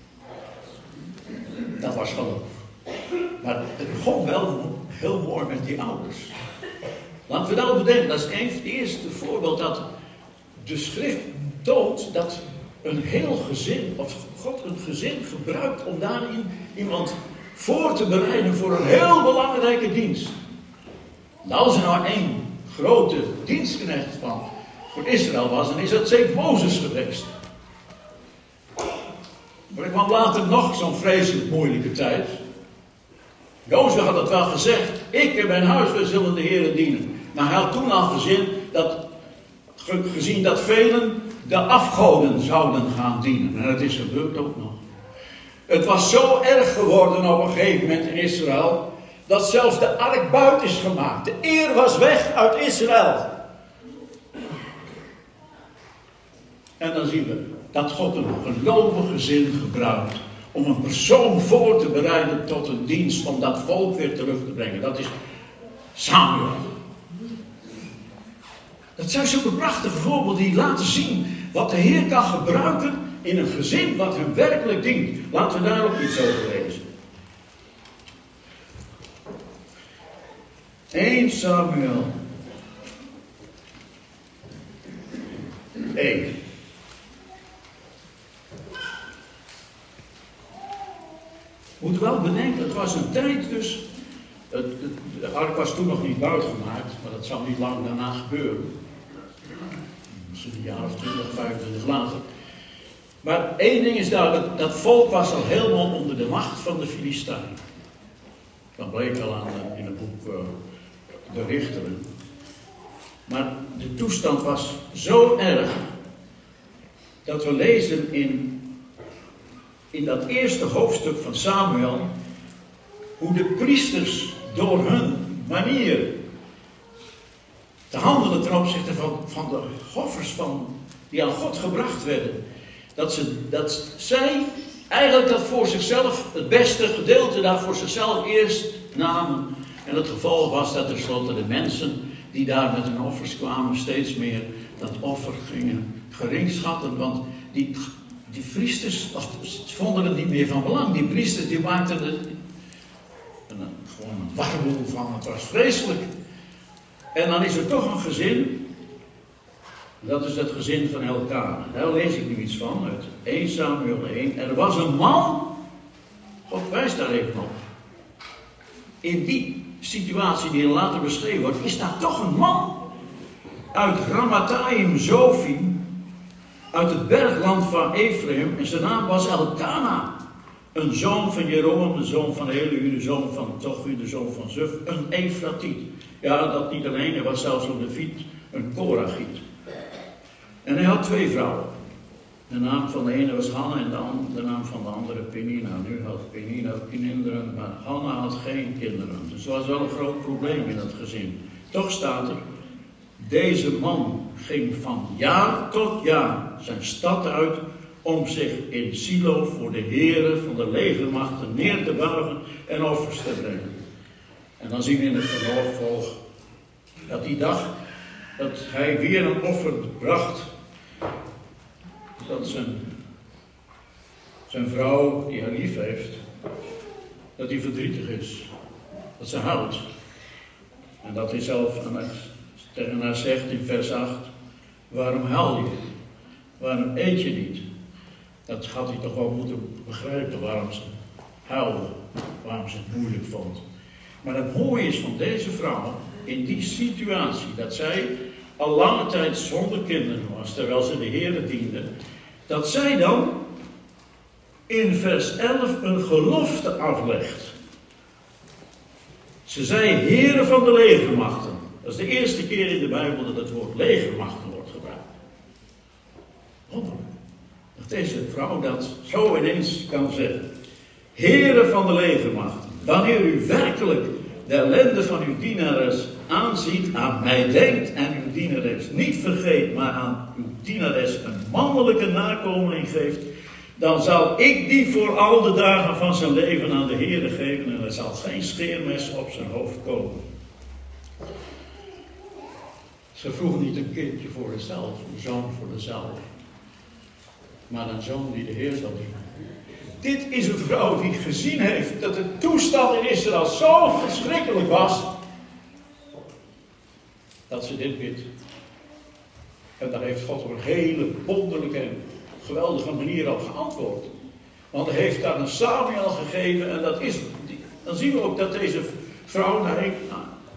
Speaker 4: Dat was geloof. Maar het begon wel heel mooi met die ouders. Laten we nou bedenken, dat is een, het eerste voorbeeld dat de schrift toont dat een heel gezin, of God een gezin gebruikt om daarin iemand voor te bereiden voor een heel belangrijke dienst. En als er nou één grote dienstknecht van voor Israël was, dan is dat zeker Mozes geweest. Maar er kwam later nog zo'n vreselijk moeilijke tijd. Jozef had het wel gezegd, ik en mijn huis, wij zullen de Heer dienen. Maar hij had toen al gezien dat, gezien dat velen de afgoden zouden gaan dienen. En dat is gebeurd ook nog. Het was zo erg geworden op een gegeven moment in Israël, dat zelfs de ark buiten is gemaakt. De eer was weg uit Israël. En dan zien we dat God een gelovig gezin gebruikt om een persoon voor te bereiden tot een dienst, om dat volk weer terug te brengen. Dat is Samuel. Dat zijn zulke prachtige voorbeelden die laten zien wat de Heer kan gebruiken in een gezin wat hem werkelijk dient. Laten we daar ook iets over lezen. Eerste Samuel één. Moet wel bedenken, het was een tijd dus. Het, het, de ark was toen nog niet buitgemaakt, maar dat zou niet lang daarna gebeuren. Misschien een jaar of twintig, vijfentwintig later. Maar één ding is duidelijk, dat volk was al helemaal onder de macht van de Filistijnen. Dat bleek al aan de, in het boek uh, De Richteren. Maar de toestand was zo erg dat we lezen in, in dat eerste hoofdstuk van Samuel hoe de priesters door hun manier te handelen ten opzichte van, van de offers van, die aan God gebracht werden, dat, ze, dat zij eigenlijk dat voor zichzelf, het beste gedeelte daar voor zichzelf eerst namen. En het gevolg was dat tenslotte de mensen die daar met hun offers kwamen steeds meer dat offer gingen geringschatten. Want die, die priesters vonden het niet meer van belang. Die priesters die maakten er een, een, gewoon een warboel van. Het was vreselijk. En dan is er toch een gezin. Dat is het gezin van Elkana. Daar lees ik nu iets van uit Eerste Samuel één. Er was een man. God wijst daar even op. In die situatie die later beschreven wordt, is daar toch een man uit Ramathaim Zofim, uit het bergland van Ephraim, en zijn naam was Elkana, een zoon van Jeroam, de zoon van Elihu, de zoon van Tochu, de zoon van Zuf, een Efratiet. Ja, dat niet alleen, hij was zelfs een Leviet, een Korachiet. En hij had twee vrouwen. De naam van de ene was Hanna en de, an- de naam van de andere Penina. Nu had Penina kinderen, maar Hanna had geen kinderen. Dus dat was wel een groot probleem in het gezin. Toch staat er, deze man ging van jaar tot jaar zijn stad uit om zich in Silo voor de heren van de legermachten neer te buigen en offers te brengen. En dan zien we in het vervolg dat die dag dat hij weer een offer bracht, dat zijn, zijn vrouw, die haar lief heeft, dat die verdrietig is. Dat ze huilt. En dat hij zelf aan haar, tegen haar zegt in vers acht, waarom huil je? Waarom eet je niet? Dat had hij toch wel moeten begrijpen waarom ze huilde, waarom ze het moeilijk vond. Maar het mooie is van deze vrouw, in die situatie, dat zij al lange tijd zonder kinderen was, terwijl ze de Heere diende, dat zij dan in vers elf een gelofte aflegt. Ze zei heren van de legermachten. Dat is de eerste keer in de Bijbel dat het woord legermachten wordt gebruikt. Wonderlijk. Dat deze vrouw dat zo ineens kan zeggen. Heren van de legermachten, wanneer u werkelijk de ellende van uw dienares aanziet, aan mij denkt en uw dienares niet vergeet, maar aan uw dienares een mannelijke nakomeling geeft, dan zal ik die voor al de dagen van zijn leven aan de Heere geven en er zal geen scheermes op zijn hoofd komen. Ze vroegen niet een kindje voor zichzelf, een zoon voor zichzelf, maar een zoon die de Heer zal dienen. Dit is een vrouw die gezien heeft dat de toestand in Israël zo verschrikkelijk was, dat ze dit bidt. En daar heeft God op een hele wonderlijke en geweldige manier op geantwoord. Want hij heeft daar een Samuel gegeven en dat is, dan zien we ook dat deze vrouw, nou,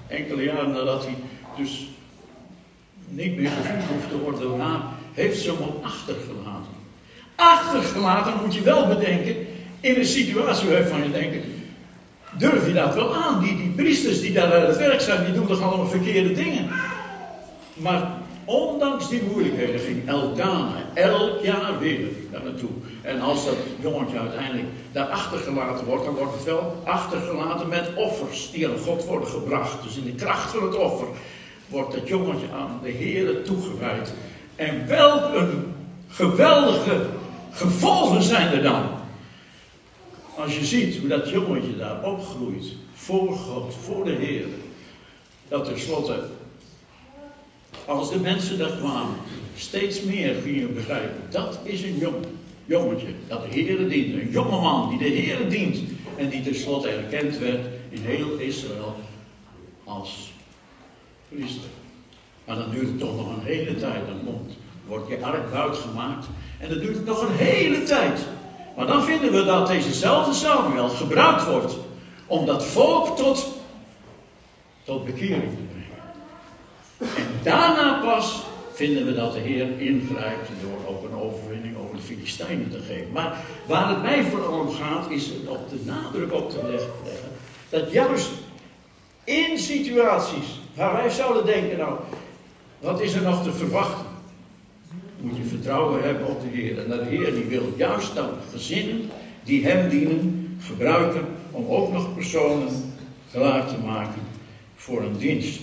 Speaker 4: enkele jaren nadat hij dus niet meer gevoed hoeft te worden door haar, heeft ze hem ook achtergelaten. Achtergelaten moet je wel bedenken, in een situatie waarvan je denkt, durf je dat wel aan? Die, die priesters die daar aan het werk zijn, die doen toch allemaal verkeerde dingen. Maar ondanks die moeilijkheden ging Elkana elk jaar weer daar naartoe. En als dat jongetje uiteindelijk daar achtergelaten wordt, dan wordt het wel achtergelaten met offers die aan God worden gebracht. Dus in de kracht van het offer wordt dat jongetje aan de Heere toegewijd. En welk een geweldige gevolgen zijn er dan. Als je ziet hoe dat jongetje daar opgroeit, voor God, voor de Heer, dat tenslotte, als de mensen daar kwamen, steeds meer gingen begrijpen, dat is een jong, jongetje, dat de Heer dient, een jongeman die de Heer dient, en die tenslotte erkend werd in heel Israël als priester. Maar dan duurt het toch nog een hele tijd, dan komt, wordt je ark buitgemaakt, en dan duurt het nog een hele tijd. Maar dan vinden we dat dezezelfde Samuel gebruikt wordt om dat volk tot, tot bekering te brengen. En daarna pas vinden we dat de Heer ingrijpt door ook een overwinning over de Filistijnen te geven. Maar waar het mij vooral om gaat, is op de nadruk op te leggen dat juist in situaties waar wij zouden denken, nou, wat is er nog te verwachten? Moet je vertrouwen hebben op de Heer. En de Heer die wil juist dan gezinnen die hem dienen gebruiken om ook nog personen klaar te maken voor een dienst.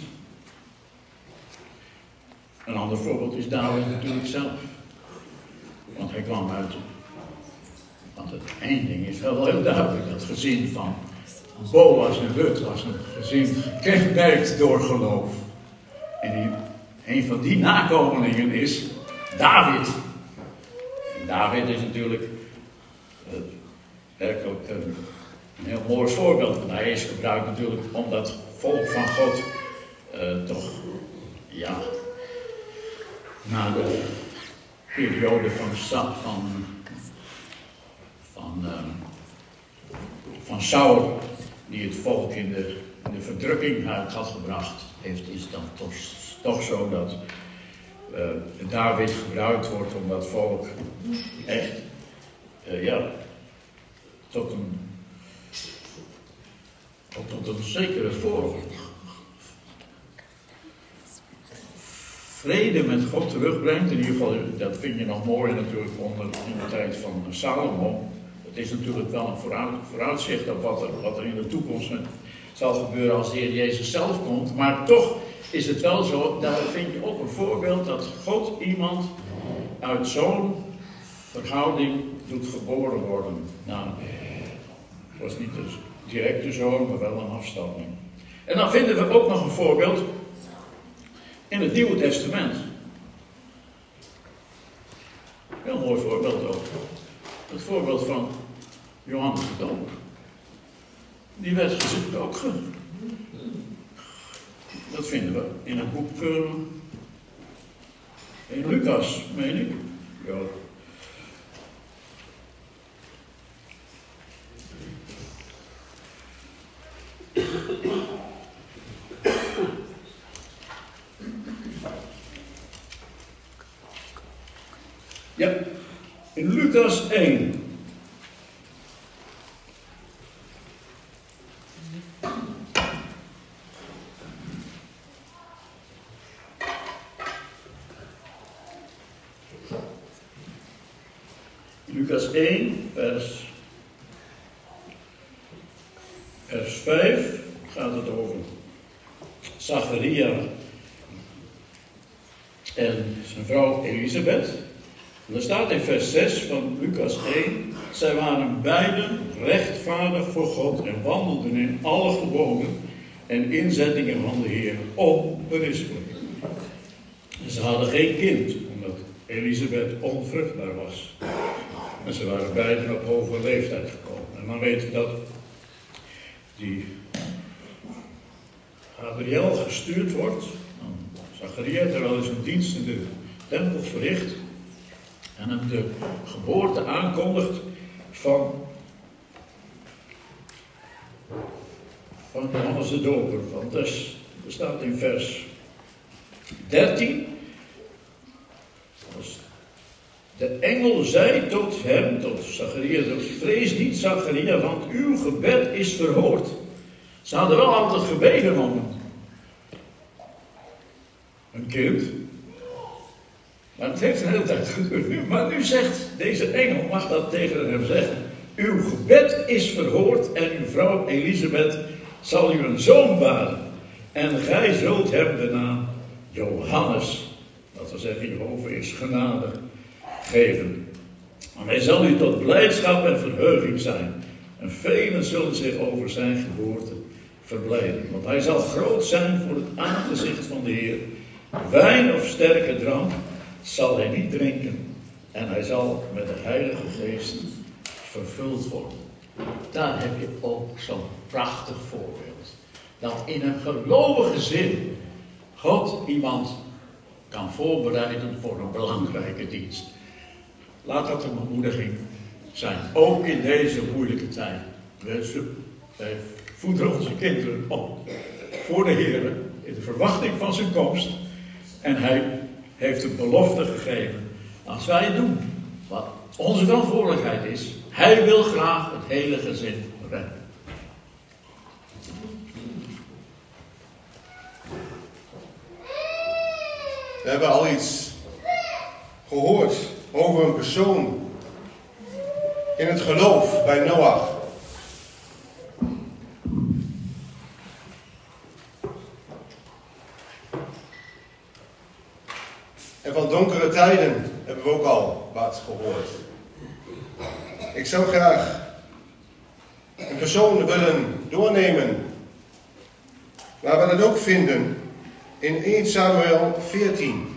Speaker 4: Een ander voorbeeld is David natuurlijk zelf. Want hij kwam uit. Want het einding is wel heel duidelijk. Dat gezin van Boas en Rut was een gezin gekenmerkt door geloof. En die, een van die nakomelingen is David. En David is natuurlijk uh, werkelijk een, een heel mooi voorbeeld. Want hij is gebruikt natuurlijk om dat volk van God uh, toch, ja, na de periode van van, van, uh, van Saul, die het volk in de, in de verdrukking uit had gebracht, heeft, is dan toch, toch zo dat Uh, David gebruikt wordt om dat volk echt uh, ja, tot een tot, tot een zekere voor vrede met God terugbrengt. In ieder geval, dat vind je nog mooi natuurlijk onder in de tijd van Salomo. Het is natuurlijk wel een vooruit, vooruitzicht op wat er, wat er in de toekomst zal gebeuren als de Heer Jezus zelf komt, maar toch is het wel zo, daar vind je ook een voorbeeld dat God iemand uit zo'n verhouding doet geboren worden. Nou, het was niet de directe zoon, maar wel een afstamming. En dan vinden we ook nog een voorbeeld in het Nieuwe Testament. Heel mooi voorbeeld ook. Het voorbeeld van Johannes de Doper. Die werd gezien ook ge... Dat vinden we in het boek uh, in Lucas, meen ik. Ja. Ja, in Lucas één. Lucas één, vers, vers vijf, gaat het over Zacharia en zijn vrouw Elisabeth. En er staat in vers zes van Lucas één, zij waren beiden rechtvaardig voor God en wandelden in alle geboden en inzettingen van de Heer onberispelijk. En ze hadden geen kind, omdat Elisabeth onvruchtbaar was. En ze waren beiden op hoge leeftijd gekomen. En dan weten we dat die Gabriel gestuurd wordt. Zacharia, terwijl hij zijn dienst in de tempel verricht. En hem de geboorte aankondigt van, van Johannes de Doper. Van des, Er staat in vers dertien. De engel zei tot hem, tot Zacharia, vrees niet Zacharia, want uw gebed is verhoord. Ze hadden wel altijd gebeden om een kind. Maar het heeft een hele tijd geduurd. Maar nu zegt deze engel, mag dat tegen hem zeggen. Uw gebed is verhoord en uw vrouw Elisabeth zal u een zoon baren. En gij zult hem de naam Johannes, dat wil zeggen Jehovah is genade, geven. En hij zal u tot blijdschap en verheuging zijn. En velen zullen zich over zijn geboorte verblijden. Want hij zal groot zijn voor het aangezicht van de Heer. Wijn of sterke drank zal hij niet drinken. En hij zal met de Heilige Geest vervuld worden. Daar heb je ook zo'n prachtig voorbeeld. Dat in een gelovige gezin God iemand kan voorbereiden voor een belangrijke dienst. Laat dat een bemoediging zijn. Ook in deze moeilijke tijd. Wij voeden onze kinderen op voor de Heer in de verwachting van zijn komst. En hij heeft een belofte gegeven. Als wij doen wat onze verantwoordelijkheid is. Hij wil graag het hele gezin redden.
Speaker 2: We hebben al iets gehoord over een persoon in het geloof bij Noach. En van donkere tijden hebben we ook al wat gehoord. Ik zou graag een persoon willen doornemen waar we dat ook vinden in eerste Samuel veertien.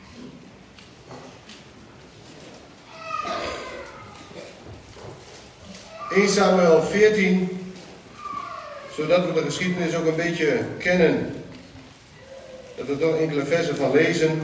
Speaker 2: eerste Samuel veertien, zodat we de geschiedenis ook een beetje kennen. Dat we er toch enkele versen van lezen.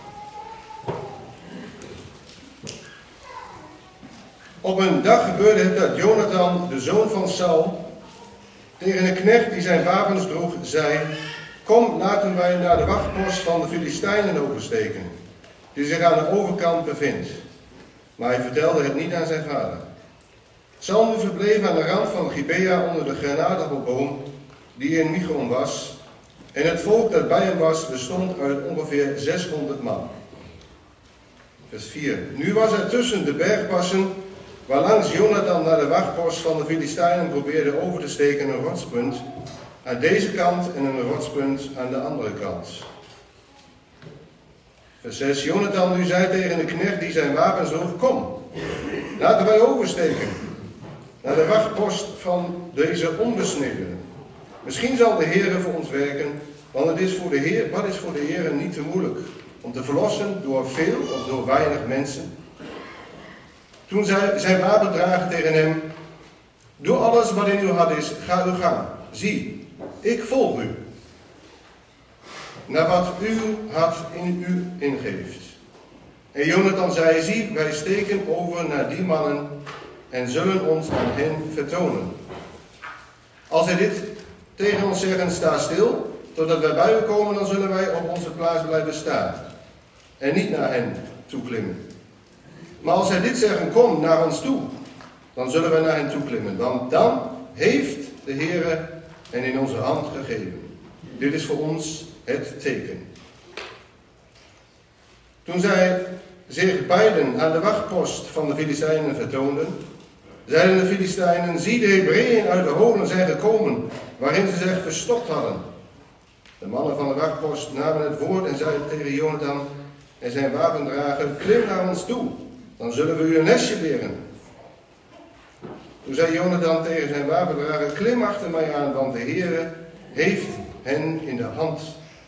Speaker 2: Op een dag gebeurde het dat Jonathan, de zoon van Saul, tegen een knecht die zijn wapens droeg, zei: Kom, laten wij naar de wachtpost van de Filistijnen oversteken, die zich aan de overkant bevindt. Maar hij vertelde het niet aan zijn vader. Saul nu verbleef aan de rand van Gibea onder de granaatappelboom die in Migron was, en het volk dat bij hem was bestond uit ongeveer zeshonderd man. Vers vier. Nu was er tussen de bergpassen, waarlangs Jonathan naar de wachtpost van de Filistijnen probeerde over te steken, een rotspunt aan deze kant en een rotspunt aan de andere kant. Vers zes. Jonathan nu zei tegen de knecht die zijn wapens droeg: Kom, laten wij oversteken naar de wachtpost van deze onbesnedenen. Misschien zal de Heer voor ons werken, want het is voor de Heer, wat is voor de Heer niet te moeilijk om te verlossen door veel of door weinig mensen. Toen zei zijn wapendrager tegen hem: Doe alles wat in uw hand is, ga uw gang. Zie, ik volg u, naar wat uw hart in u ingeeft. En Jonathan zei: Zie, wij steken over naar die mannen en zullen ons aan hen vertonen. Als hij dit tegen ons zeggen: Sta stil, totdat wij bij u komen, dan zullen wij op onze plaats blijven staan en niet naar hen toeklimmen. Maar als hij dit zeggen: Kom naar ons toe, dan zullen wij naar hen toeklimmen, want dan heeft de Heere hen in onze hand gegeven. Dit is voor ons het teken. Toen zij zich beiden aan de wachtpost van de Filistijnen vertoonden, zeiden de Filistijnen: Zie, de Hebreeën uit de holen zijn gekomen, waarin ze zich verstopt hadden. De mannen van de wachtpost namen het woord en zeiden tegen Jonathan en zijn wapendrager: Klim naar ons toe, dan zullen we u een lesje leren. Toen zei Jonathan tegen zijn wapendrager: Klim achter mij aan, want de Heere heeft hen in de hand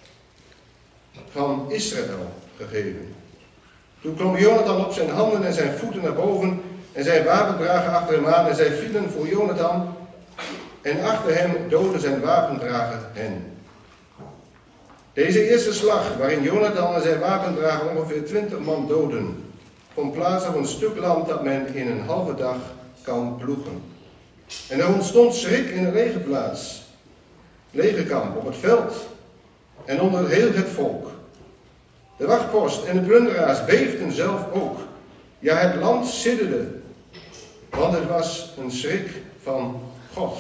Speaker 2: van Israël gegeven. Toen klom Jonathan op zijn handen en zijn voeten naar boven en zijn wapendrager achter hem aan, en zij vielen voor Jonathan en achter hem doodde zijn wapendrager hen. Deze eerste slag, waarin Jonathan en zijn wapendrager ongeveer twintig man doden, vond plaats op een stuk land dat men in een halve dag kan ploegen. En er ontstond schrik in de legerplaats, legerkamp op het veld, en onder heel het volk. De wachtpost en de plunderaars beefden zelf ook. Ja, het land sidderde, want het was een schrik van God.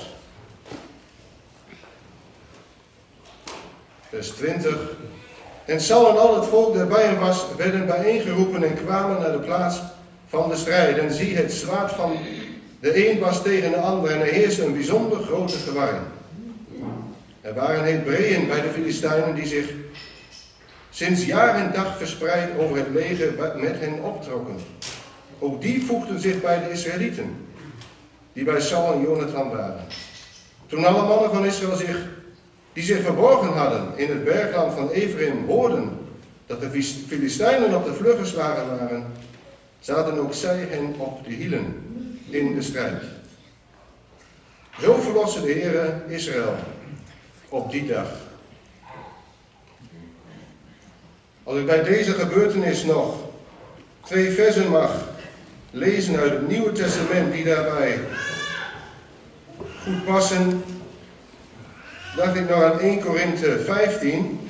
Speaker 2: Vers twintig. En Saul en al het volk dat bij hem was, werden bijeengeroepen en kwamen naar de plaats van de strijd. En zie, het zwaard van de een was tegen de ander en er heerste een bijzonder grote verwarring. Er waren Hebreeën bij de Filistijnen die zich sinds jaar en dag verspreid over het leger met hen optrokken. Ook die voegden zich bij de Israëlieten, die bij Saul en Jonathan waren. Toen alle mannen van Israël zich, die zich verborgen hadden in het bergland van Ephraim, hoorden dat de Filistijnen op de vlucht geslagen waren, zaten ook zij hen op de hielen in de strijd. Zo verloste de Heere Israël op die dag. Als ik bij deze gebeurtenis nog twee versen mag lezen uit het Nieuwe Testament die daarbij goed passen, dacht ik nog aan eerste Korinthe vijftien,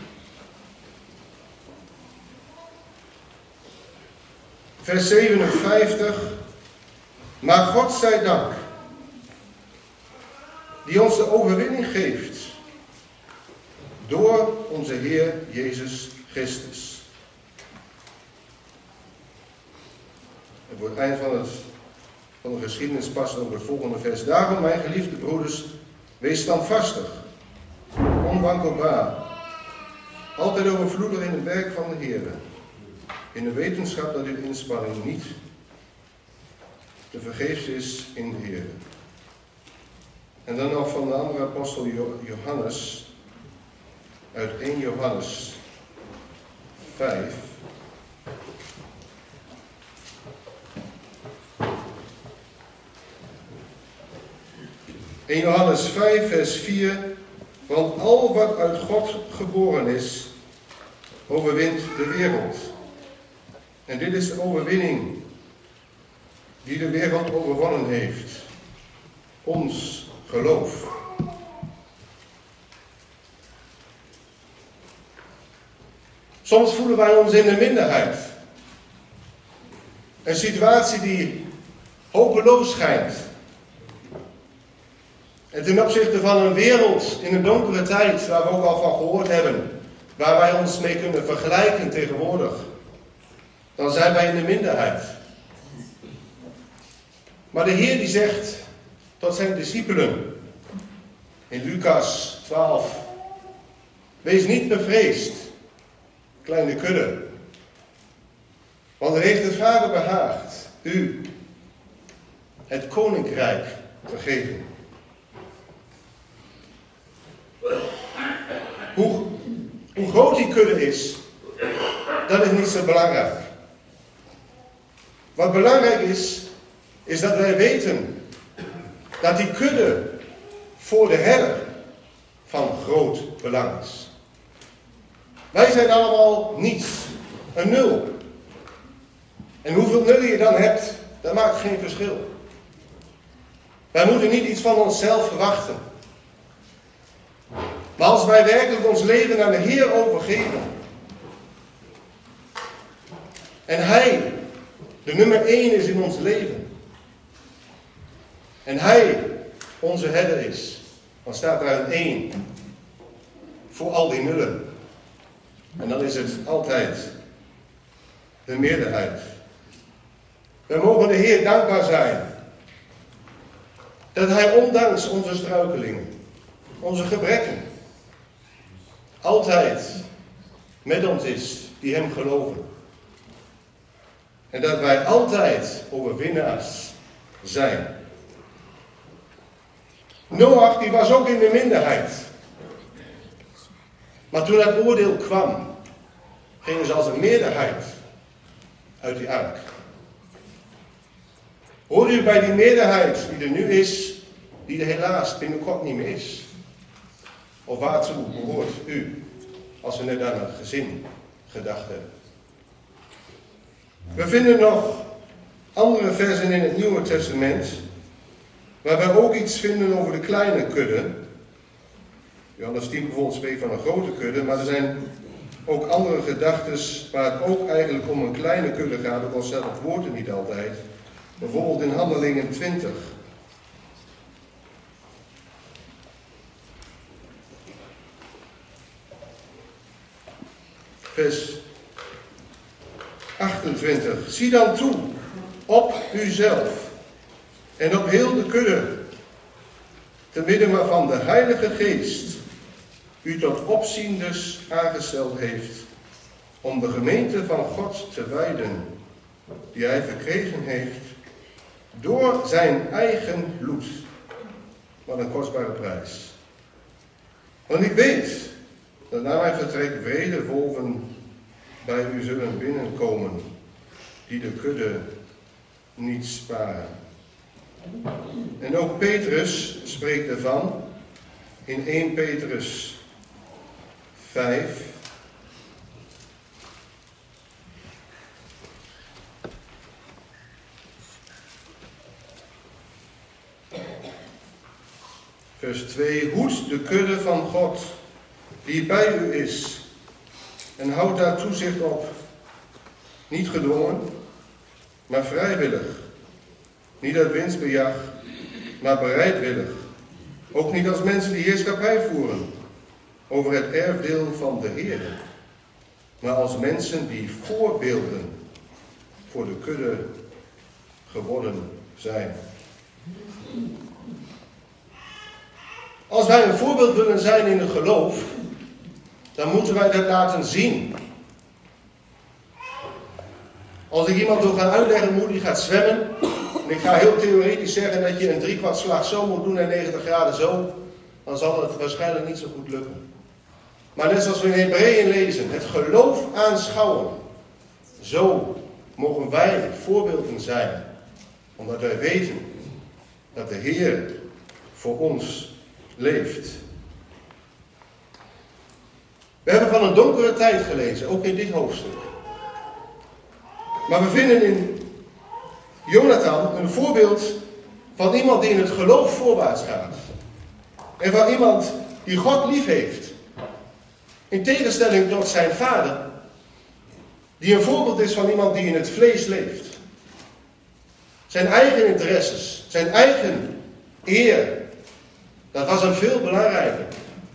Speaker 2: vers zevenenvijftig. Maar God zij dank, die ons de overwinning geeft door onze Heer Jezus Christus. Het wordt eind van, het, van de geschiedenis past over het volgende vers. Daarom, mijn geliefde broeders, wees standvastig, onwankelbaar, altijd overvloedig in het werk van de Heer, in de wetenschap dat uw inspanning niet te vergeefs is in de Heer. En dan nog van de andere apostel Johannes, uit eerste Johannes vijf. eerste Johannes vijf, vers vier. Want al wat uit God geboren is, overwint de wereld. En dit is de overwinning die de wereld overwonnen heeft. Ons geloof. Soms voelen wij ons in de minderheid. Een situatie die hopeloos schijnt. En ten opzichte van een wereld in een donkere tijd, waar we ook al van gehoord hebben, waar wij ons mee kunnen vergelijken tegenwoordig, dan zijn wij in de minderheid. Maar de Heer die zegt tot zijn discipelen in Lucas twaalf, wees niet bevreesd, kleine kudde, want er heeft de Vader behaagd u het koninkrijk te geven. Hoe, hoe groot die kudde is, dat is niet zo belangrijk. Wat belangrijk is, is dat wij weten dat die kudde voor de herder van groot belang is. Wij zijn allemaal niets, een nul. En hoeveel nullen je dan hebt, dat maakt geen verschil. Wij moeten niet iets van onszelf verwachten. Maar als wij werkelijk ons leven aan de Heer overgeven, en Hij de nummer één is in ons leven, en Hij onze herder is, dan staat daar een één voor al die nullen. En dan is het altijd de meerderheid. We mogen de Heer dankbaar zijn dat Hij ondanks onze struikelingen, onze gebrekken, altijd met ons is die Hem geloven. En dat wij altijd overwinnaars zijn. Noach die was ook in de minderheid. Maar toen het oordeel kwam, gingen ze als een meerderheid uit die ark. Hoort u bij die meerderheid die er nu is, die er helaas binnenkort niet meer is? Of waartoe behoort u, als we net aan het gezin gedacht hebben? We vinden nog andere versen in het Nieuwe Testament, waar we ook iets vinden over de kleine kudde. Johannes tien bijvoorbeeld spreekt van een grote kudde, maar er zijn ook andere gedachten waar het ook eigenlijk om een kleine kudde gaat, ook al staat het woord er niet altijd. Bijvoorbeeld in Handelingen twintig. Vers achtentwintig. Zie dan toe op uzelf en op heel de kudde, te midden waarvan de Heilige Geest u tot opzienders aangesteld heeft, om de gemeente van God te wijden, die hij verkregen heeft, door zijn eigen bloed. Wat een kostbare prijs. Want ik weet dat na mijn vertrek wrede wolven bij u zullen binnenkomen, die de kudde niet sparen. En ook Petrus spreekt ervan in eerste Petrus vijf. Vers twee. Hoed de kudde van God, die bij u is, en houd daar toezicht op. Niet gedwongen, maar vrijwillig. Niet uit winstbejag, maar bereidwillig. Ook niet als mensen die heerschappij voeren over het erfdeel van de Heer, maar als mensen die voorbeelden voor de kudde geworden zijn. Als wij een voorbeeld willen zijn in het geloof, dan moeten wij dat laten zien. Als ik iemand wil gaan uitleggen hoe die gaat zwemmen, en ik ga heel theoretisch zeggen dat je een driekwart slag zo moet doen en negentig graden zo, dan zal het waarschijnlijk niet zo goed lukken. Maar net zoals we in Hebreeën lezen, het geloof aanschouwen, zo mogen wij voorbeelden zijn, omdat wij weten dat de Heer voor ons leeft. We hebben van een donkere tijd gelezen, ook in dit hoofdstuk. Maar we vinden in Jonathan een voorbeeld van iemand die in het geloof voorwaarts gaat. En van iemand die God lief heeft. In tegenstelling tot zijn vader, die een voorbeeld is van iemand die in het vlees leeft. Zijn eigen interesses, zijn eigen eer, dat was hem veel belangrijker.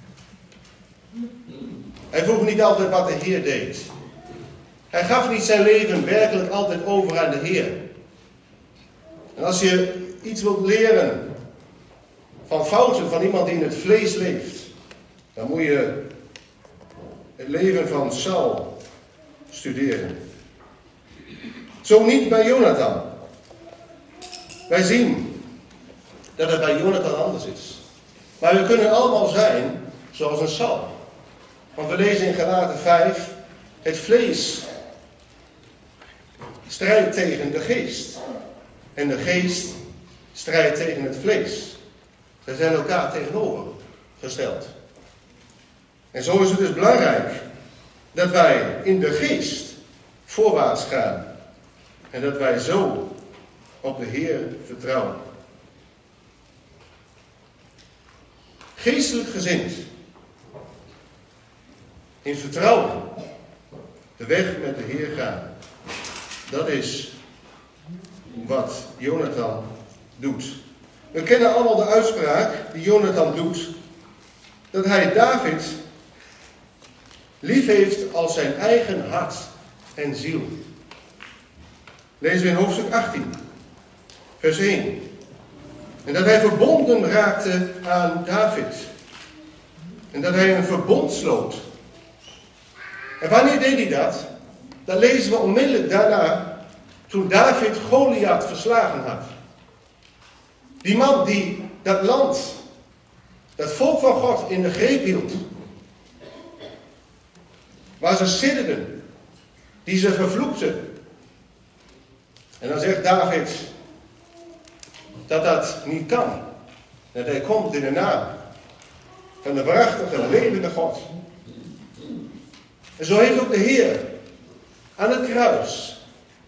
Speaker 2: Hij vroeg niet altijd wat de Heer deed. Hij gaf niet zijn leven werkelijk altijd over aan de Heer. En als je iets wilt leren van fouten van iemand die in het vlees leeft, dan moet je het leven van Saul studeren. Zo niet bij Jonathan. Wij zien dat het bij Jonathan anders is. Maar we kunnen allemaal zijn zoals een Saul. Want we lezen in Galaten vijf, het vlees strijdt tegen de geest. En de geest strijdt tegen het vlees. Ze zijn elkaar tegenover gesteld. En zo is het dus belangrijk dat wij in de geest voorwaarts gaan. En dat wij zo op de Heer vertrouwen. Geestelijk gezind. In vertrouwen de weg met de Heer gaan. Dat is wat Jonathan doet. We kennen allemaal de uitspraak die Jonathan doet. Dat hij David lief heeft als zijn eigen hart en ziel. Lezen we in hoofdstuk achttien, vers één. En dat hij verbonden raakte aan David. En dat hij een verbond sloot. En wanneer deed hij dat? Dat lezen we onmiddellijk daarna, toen David Goliath verslagen had. Die man die dat land, dat volk van God in de greep hield. Waar ze sidderden, die ze vervloekten. En dan zegt David dat dat niet kan. Dat hij komt in de naam van de waarachtige, levende God. En zo heeft ook de Heer aan het kruis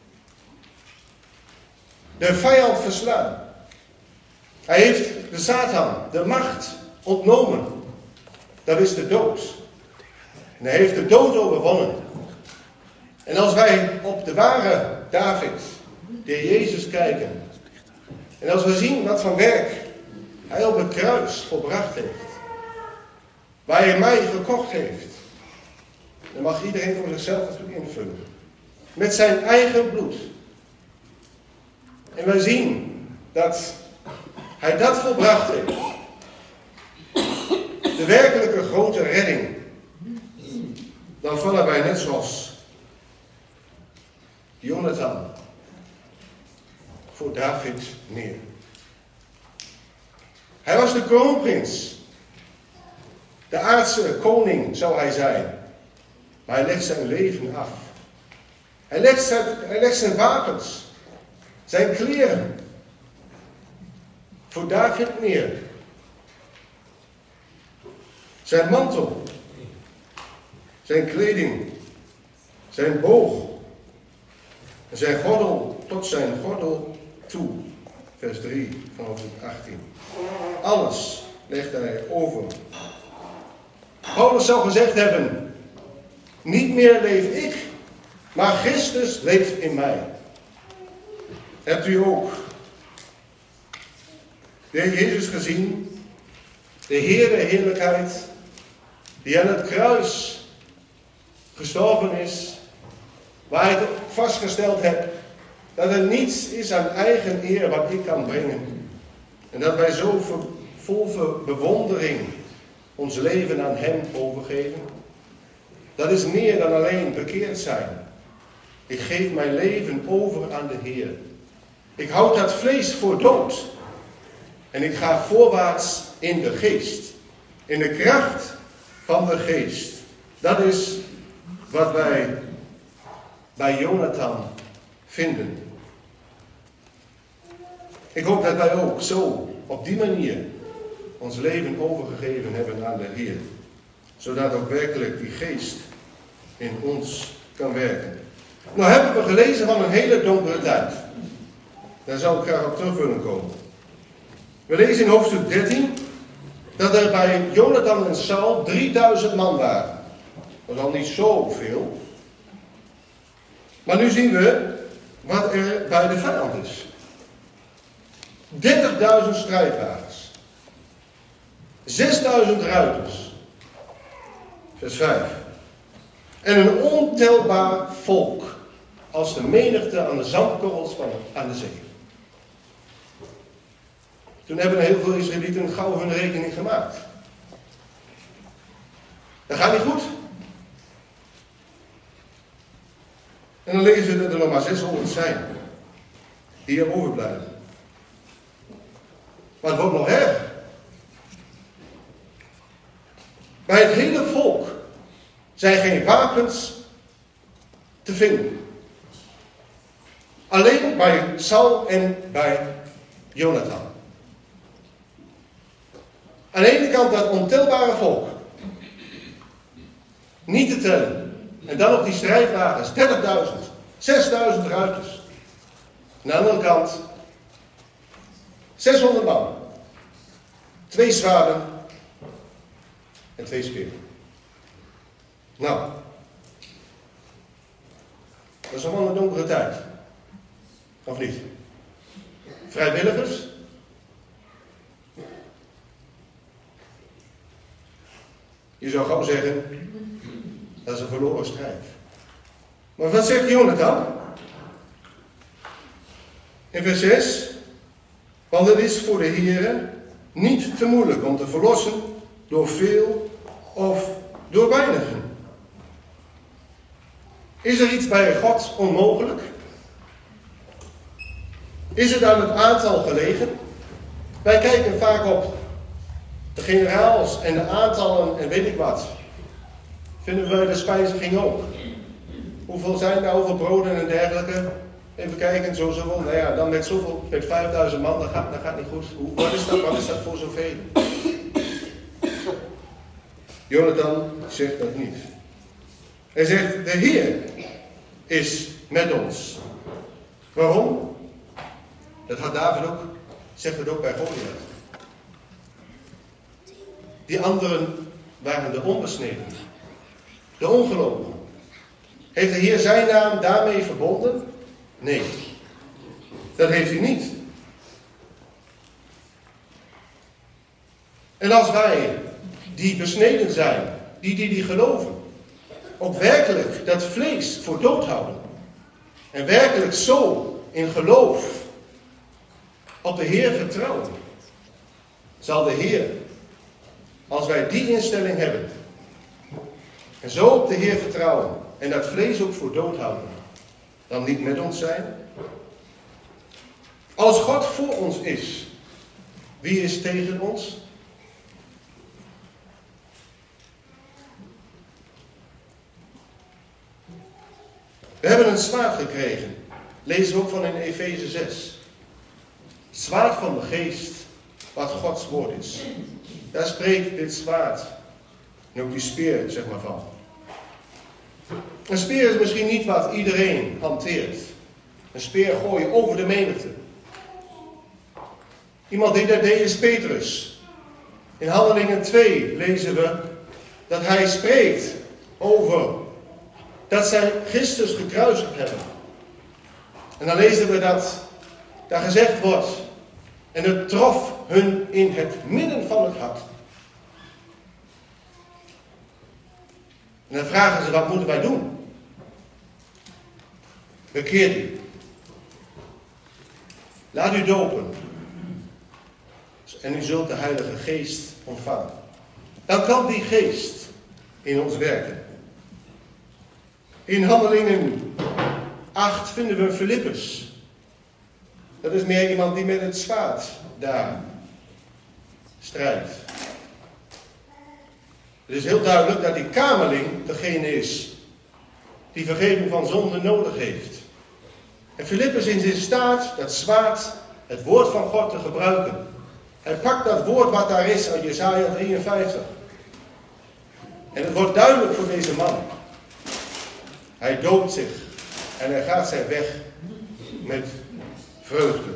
Speaker 2: de vijand verslaan. Hij heeft de Satan de macht ontnomen. Dat is de dood. En hij heeft de dood overwonnen. En als wij op de ware David, de Heer Jezus, kijken. En als we zien wat voor werk hij op het kruis volbracht heeft. Waar hij mij gekocht heeft. Dan mag iedereen voor zichzelf natuurlijk invullen. Met zijn eigen bloed. En wij zien dat hij dat volbracht heeft. De werkelijke grote redding. Dan vallen wij net zoals Jonathan voor David neer. Hij was de kroonprins. De aardse koning zou hij zijn. Maar hij legt zijn leven af. Hij legt zijn, hij legt zijn wapens, zijn kleren voor David neer. Zijn mantel, zijn kleding, zijn boog en zijn gordel tot zijn gordel toe. Vers drie van hoofdstuk achttien. Alles legt hij over. Paulus zou gezegd hebben, niet meer leef ik, maar Christus leeft in mij. Hebt u ook de Heer Jezus gezien? De Heer der heerlijkheid, die aan het kruis gestorven is, waar ik vastgesteld heb dat er niets is aan eigen eer wat ik kan brengen. En dat wij zo vol bewondering ons leven aan hem overgeven. Dat is meer dan alleen bekeerd zijn. Ik geef mijn leven over aan de Heer. Ik houd dat vlees voor dood. En ik ga voorwaarts in de geest. In de kracht van de geest. Dat is wat wij bij Jonathan vinden. Ik hoop dat wij ook zo, op die manier, ons leven overgegeven hebben aan de Heer. Zodat ook werkelijk die geest in ons kan werken. Nou hebben we gelezen van een hele donkere tijd. Daar zou ik graag op terug willen komen. We lezen in hoofdstuk dertien dat er bij Jonathan en Saul drieduizend man waren. Dat is al niet zoveel. Maar nu zien we wat er bij de vijand is. dertigduizend strijdwagens. zesduizend ruiters. Vers vijf. En een ontelbaar volk als de menigte aan de zandkorrels van aan de zee. Toen hebben heel veel Israëlieten gauw hun rekening gemaakt. Dat gaat niet goed. En dan lezen we dat er nog maar zeshonderd zijn die er overblijven. Maar het wordt nog erger. Bij het hele volk zijn geen wapens te vinden. Alleen bij Saul en bij Jonathan. Aan de ene kant dat ontelbare volk. Niet te tellen. En dan op die strijdwagens, dertigduizend. zesduizend ruiters. Aan de andere kant zeshonderd man. Twee zwaarden en twee speren. Nou, dat is allemaal een donkere tijd. Of niet? Vrijwilligers? Je zou gauw zeggen, dat is een verloren strijd. Maar wat zegt Jonathan? In vers zes. Want het is voor de Heere niet te moeilijk om te verlossen door veel of door weinigen. Is er iets bij God onmogelijk? Is het aan het aantal gelegen? Wij kijken vaak op de generaals en de aantallen en weet ik wat. Vinden we de spijziging ook. Hoeveel zijn er, hoeveel broden en dergelijke? Even kijken, zo zoveel. Nou ja, dan met zoveel, met vijfduizend man, dat gaat, dat gaat niet goed. Hoe, wat, is dat, wat is dat voor zoveel? Jonathan zegt dat niet. Hij zegt, de Heer is met ons. Waarom? Dat had David ook, zegt het ook bij Goliath. Die anderen waren de onbesneden, de ongelovigen. Heeft de Heer zijn naam daarmee verbonden? Nee, dat heeft hij niet. En als wij die besneden zijn, die die, die geloven, ook werkelijk dat vlees voor dood houden en werkelijk zo in geloof op de Heer vertrouwen, zal de Heer, als wij die instelling hebben en zo op de Heer vertrouwen en dat vlees ook voor dood houden, dan niet met ons zijn? Als God voor ons is, wie is tegen ons? We hebben een zwaard gekregen. Lezen we ook van in Efeze zes. Zwaard van de geest, wat Gods woord is. Daar spreekt dit zwaard. En ook die speer, zeg maar, van. Een speer is misschien niet wat iedereen hanteert. Een speer gooi je over de menigte. Iemand die dat deed is Petrus. In Handelingen twee lezen we dat hij spreekt over dat zij Christus gekruisigd hebben. En dan lezen we dat daar gezegd wordt, en het trof hun in het midden van het hart. En dan vragen ze, wat moeten wij doen? Bekeer u. Laat u dopen. En u zult de Heilige Geest ontvangen. Dan kan die geest in ons werken. In Handelingen acht vinden we Filippus. Dat is meer iemand die met het zwaard daar strijdt. Het is heel duidelijk dat die kamerling degene is die vergeving van zonde nodig heeft. En Filippus is in staat dat zwaard, het woord van God, te gebruiken. Hij pakt dat woord wat daar is uit Jesaja drieënvijftig. En het wordt duidelijk voor deze man. Hij doopt zich en hij gaat zijn weg met vreugde.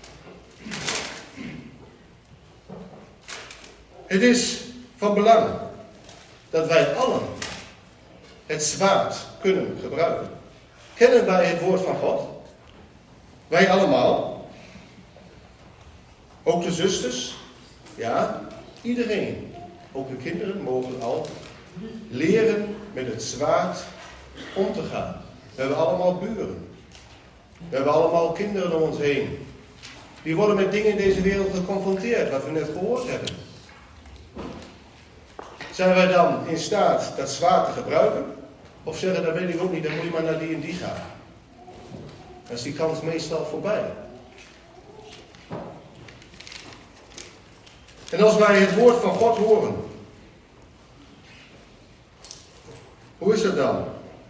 Speaker 2: Het is van belang dat wij allen het zwaard kunnen gebruiken. Kennen wij het woord van God? Wij allemaal. Ook de zusters. Ja, iedereen. Ook de kinderen mogen al leren met het zwaard om te gaan. We hebben allemaal buren. We hebben allemaal kinderen om ons heen. Die worden met dingen in deze wereld geconfronteerd, wat we net gehoord hebben. Zijn wij dan in staat dat zwaard te gebruiken? Of zeggen, dat weet ik ook niet, dan moet je maar naar die en die gaan. Dan is die kans meestal voorbij. En als wij het woord van God horen, hoe is het dan?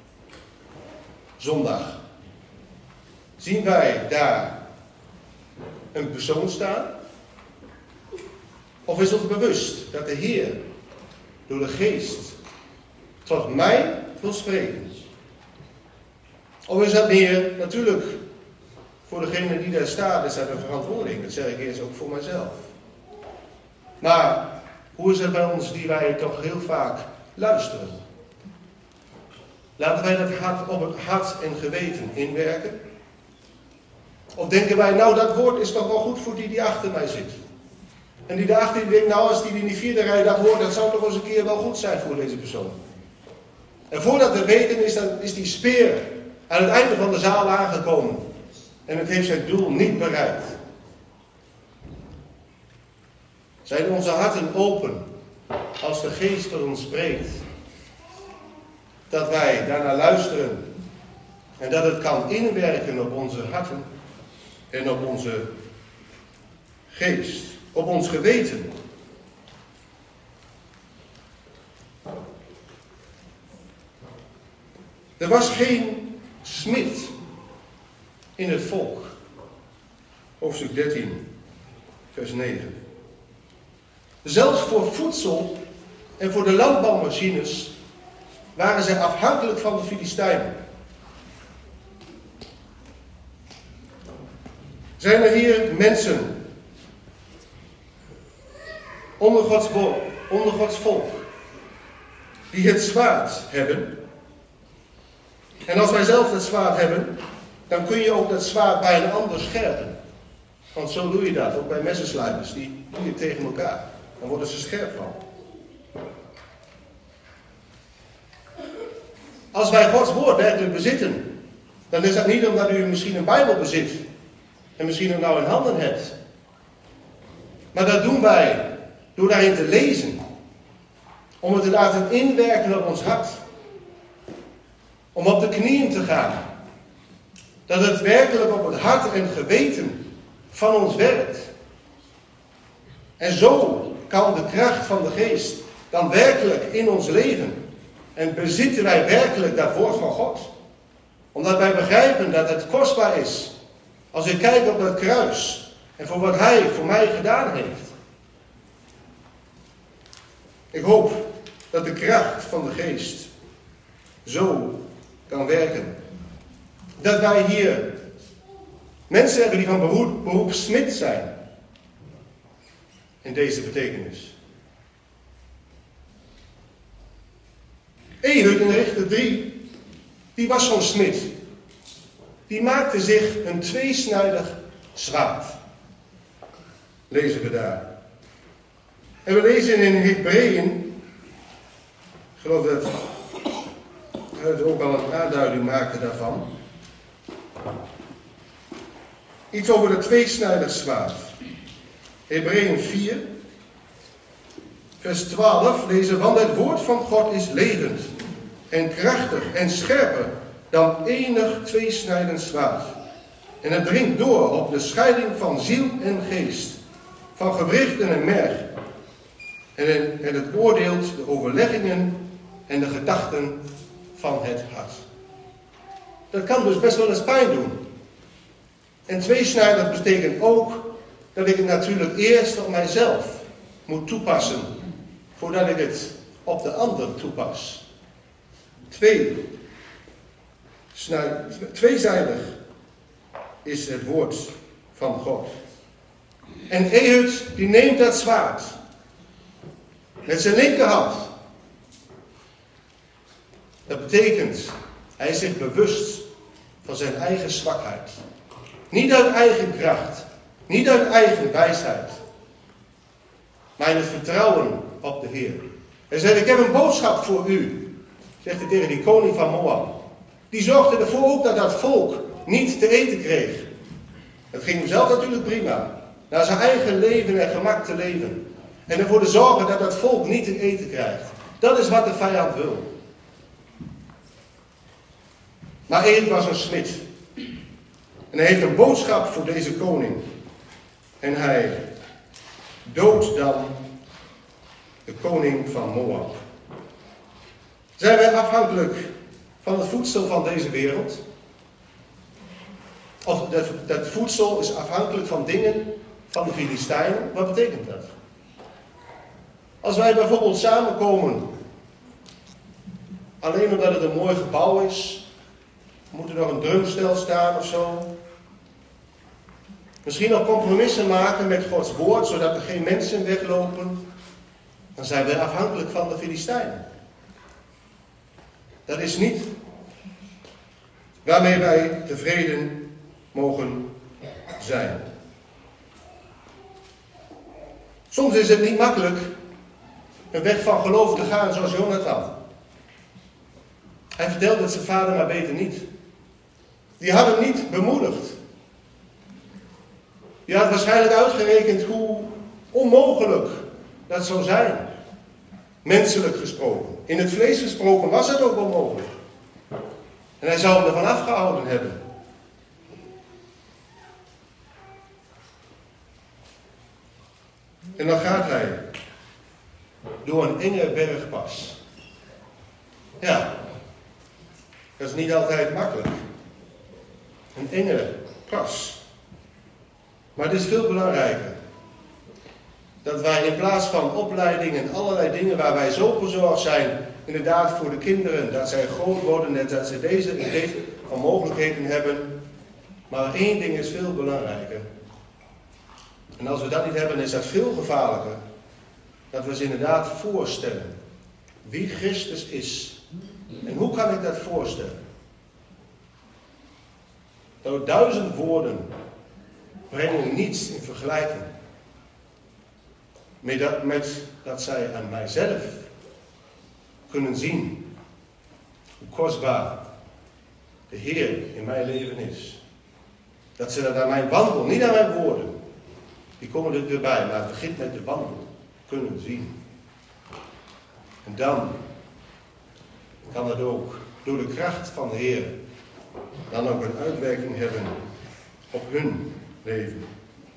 Speaker 2: Zondag. Zien wij daar een persoon staan? Of is het bewust dat de Heer door de Geest tot mij wil spreken? Of is dat meer, natuurlijk, voor degene die daar staat, is dat een verantwoording. Dat zeg ik eerst ook voor mijzelf. Maar hoe is het bij ons die wij toch heel vaak luisteren? Laten wij dat hart op het hart en geweten inwerken? Of denken wij, nou dat woord is toch wel goed voor die die achter mij zit. En die daarachter die denkt, nou als die in die vierde rij dat hoort, dat zou toch eens een keer wel goed zijn voor deze persoon. En voordat we weten is, dan, is die speer aan het einde van de zaal aangekomen. En het heeft zijn doel niet bereikt. Zijn onze harten open als de Geest tot ons spreekt? Dat wij daarnaar luisteren en dat het kan inwerken op onze harten en op onze geest, op ons geweten. Er was geen smid in het volk. Hoofdstuk dertien, vers negen. Zelfs voor voedsel en voor de landbouwmachines waren zij afhankelijk van de Filistijnen. Zijn er hier mensen onder Gods, onder Gods volk die het zwaard hebben. En als wij zelf het zwaard hebben, dan kun je ook dat zwaard bij een ander scherpen. Want zo doe je dat, ook bij messenslijpers, die doe je tegen elkaar. Dan worden ze scherp van. Als wij Gods woord werkelijk bezitten, dan is dat niet omdat u misschien een Bijbel bezit en misschien hem nou in handen hebt. Maar dat doen wij door daarin te lezen. Om het te laten inwerken op ons hart. Om op de knieën te gaan. Dat het werkelijk op het hart en geweten van ons werkt. En zo kan de kracht van de geest dan werkelijk in ons leven. En bezitten wij werkelijk dat woord van God. Omdat wij begrijpen dat het kostbaar is. Als ik kijk op het kruis. En voor wat hij voor mij gedaan heeft. Ik hoop dat de kracht van de geest zo kan werken. Dat wij hier mensen hebben die van beroep, beroep smid zijn. In deze betekenis. Ehud in Richter drie, die was zo'n smid. Die maakte zich een tweesnijdig zwaard. Lezen we daar. En we lezen in Hebreeën, ik geloof dat het ook al een aanduiding maakte daarvan. Iets over het tweesnijdig zwaard. Hebreeën vier, vers twaalf lezen, want het woord van God is levend en krachtig en scherper dan enig tweesnijdend zwaard. En het dringt door op de scheiding van ziel en geest, van gewrichten en merg. En het oordeelt de overleggingen en de gedachten van het hart. Dat kan dus best wel eens pijn doen. En tweesnijdig betekent ook dat ik het natuurlijk eerst op mijzelf moet toepassen, voordat ik het op de ander toepas. Twee. Tweezijdig is het woord van God. En Ehud, die neemt dat zwaard met zijn linkerhand. Dat betekent, hij is zich bewust van zijn eigen zwakheid. Niet uit eigen kracht, niet uit eigen wijsheid, maar in het vertrouwen op de Heer. Hij zegt, ik heb een boodschap voor u, zegt hij tegen die koning van Moab. Die zorgde ervoor ook dat dat volk niet te eten kreeg. Het ging hem zelf natuurlijk prima. Naar zijn eigen leven en gemak te leven. En ervoor te zorgen dat dat volk niet te eten krijgt. Dat is wat de vijand wil. Maar Ehud was een smid. En hij heeft een boodschap voor deze koning. En hij doodt dan de koning van Moab. Zijn wij afhankelijk van het voedsel van deze wereld? Of dat, dat voedsel is afhankelijk van dingen van de Filistijnen? Wat betekent dat? Als wij bijvoorbeeld samenkomen, alleen omdat het een mooi gebouw is, moet er nog een drumstel staan of zo. Misschien nog compromissen maken met Gods woord, zodat er geen mensen weglopen. Dan zijn wij afhankelijk van de Filistijnen. Dat is niet waarmee wij tevreden mogen zijn. Soms is het niet makkelijk een weg van geloof te gaan zoals Jonathan. Hij vertelt het zijn vader maar beter niet. Die had hem niet bemoedigd. Die had waarschijnlijk uitgerekend hoe onmogelijk dat zou zijn. Menselijk gesproken. In het vlees gesproken was het ook onmogelijk. En hij zou hem ervan afgehouden hebben. En dan gaat hij door een enge bergpas. Ja, dat is niet altijd makkelijk. Een enge pas. Maar het is veel belangrijker. Dat wij in plaats van opleiding en allerlei dingen waar wij zo bezorgd zijn, inderdaad voor de kinderen, dat zij groot worden, net dat ze deze idee van mogelijkheden hebben. Maar één ding is veel belangrijker. En als we dat niet hebben, is dat veel gevaarlijker. Dat we ze inderdaad voorstellen wie Christus is. En hoe kan ik dat voorstellen? Nou, duizend woorden brengen niets in vergelijking met dat, met dat zij aan mijzelf kunnen zien hoe kostbaar de Heer in mijn leven is. Dat ze dat aan mijn wandel, niet aan mijn woorden, die komen er weer bij, maar het begint met de wandel, kunnen zien. En dan kan het ook door de kracht van de Heer dan ook een uitwerking hebben op hun leven.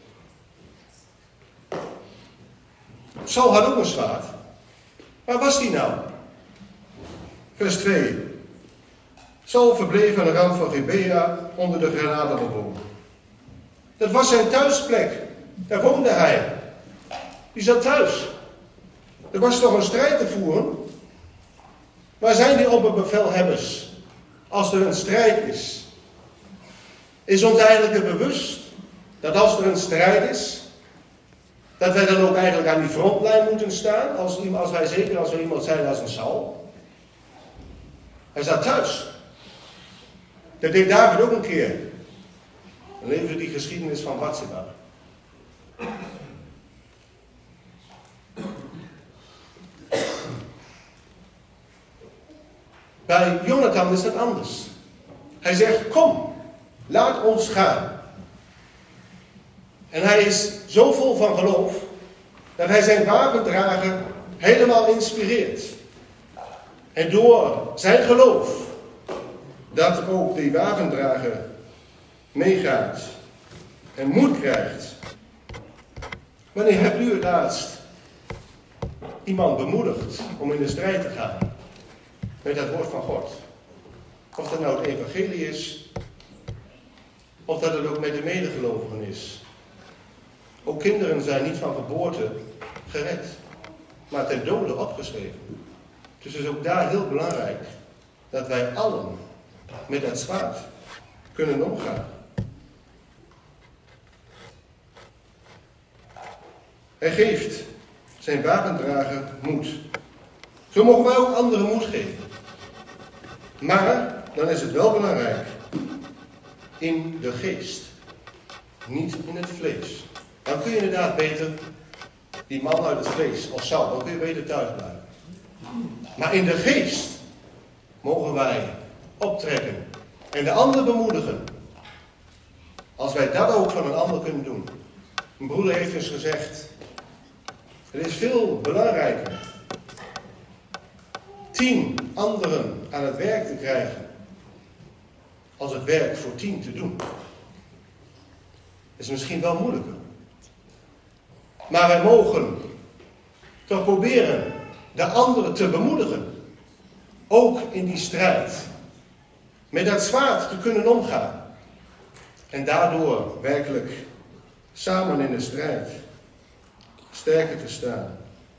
Speaker 2: Saul had ook een zwaard. Waar was die nou? Vers twee. Saul verbleef aan de rand van Gibea onder de grenaderboom. Dat was zijn thuisplek. Daar woonde hij. Die zat thuis. Er was toch een strijd te voeren? Waar zijn die opperbevelhebbers als er een strijd is? Is ons eigenlijk bewust dat als er een strijd is, dat wij dan ook eigenlijk aan die frontlijn moeten staan, als, als wij, zeker als we iemand zijn als een Saul? Hij zat thuis. Dat deed David ook een keer. Dan leven we die geschiedenis van Batseba. Bij Jonathan is dat anders. Hij zegt, kom, laat ons gaan. En hij is zo vol van geloof, dat hij zijn wapendrager helemaal inspireert. En door zijn geloof, dat ook die wapendrager meegaat en moed krijgt. Wanneer hebt u het laatst iemand bemoedigd om in de strijd te gaan met het woord van God? Of dat nou het evangelie is, of dat het ook met de medegelovigen is. Ook kinderen zijn niet van geboorte gered, maar ten dode opgeschreven. Dus het is ook daar heel belangrijk dat wij allen met het zwaard kunnen omgaan. Hij geeft zijn wapendrager moed. Zo mogen wij ook anderen moed geven. Maar dan is het wel belangrijk in de geest, niet in het vlees. Dan kun je inderdaad beter die man uit het vlees, of Saul, dan kun je beter thuis blijven. Maar in de geest mogen wij optrekken en de ander bemoedigen. Als wij dat ook van een ander kunnen doen. Een broeder heeft eens gezegd, het is veel belangrijker tien anderen aan het werk te krijgen als het werk voor tien te doen. Dat is misschien wel moeilijker. Maar wij mogen toch proberen de anderen te bemoedigen. Ook in die strijd. Met dat zwaard te kunnen omgaan. En daardoor werkelijk samen in de strijd sterker te staan.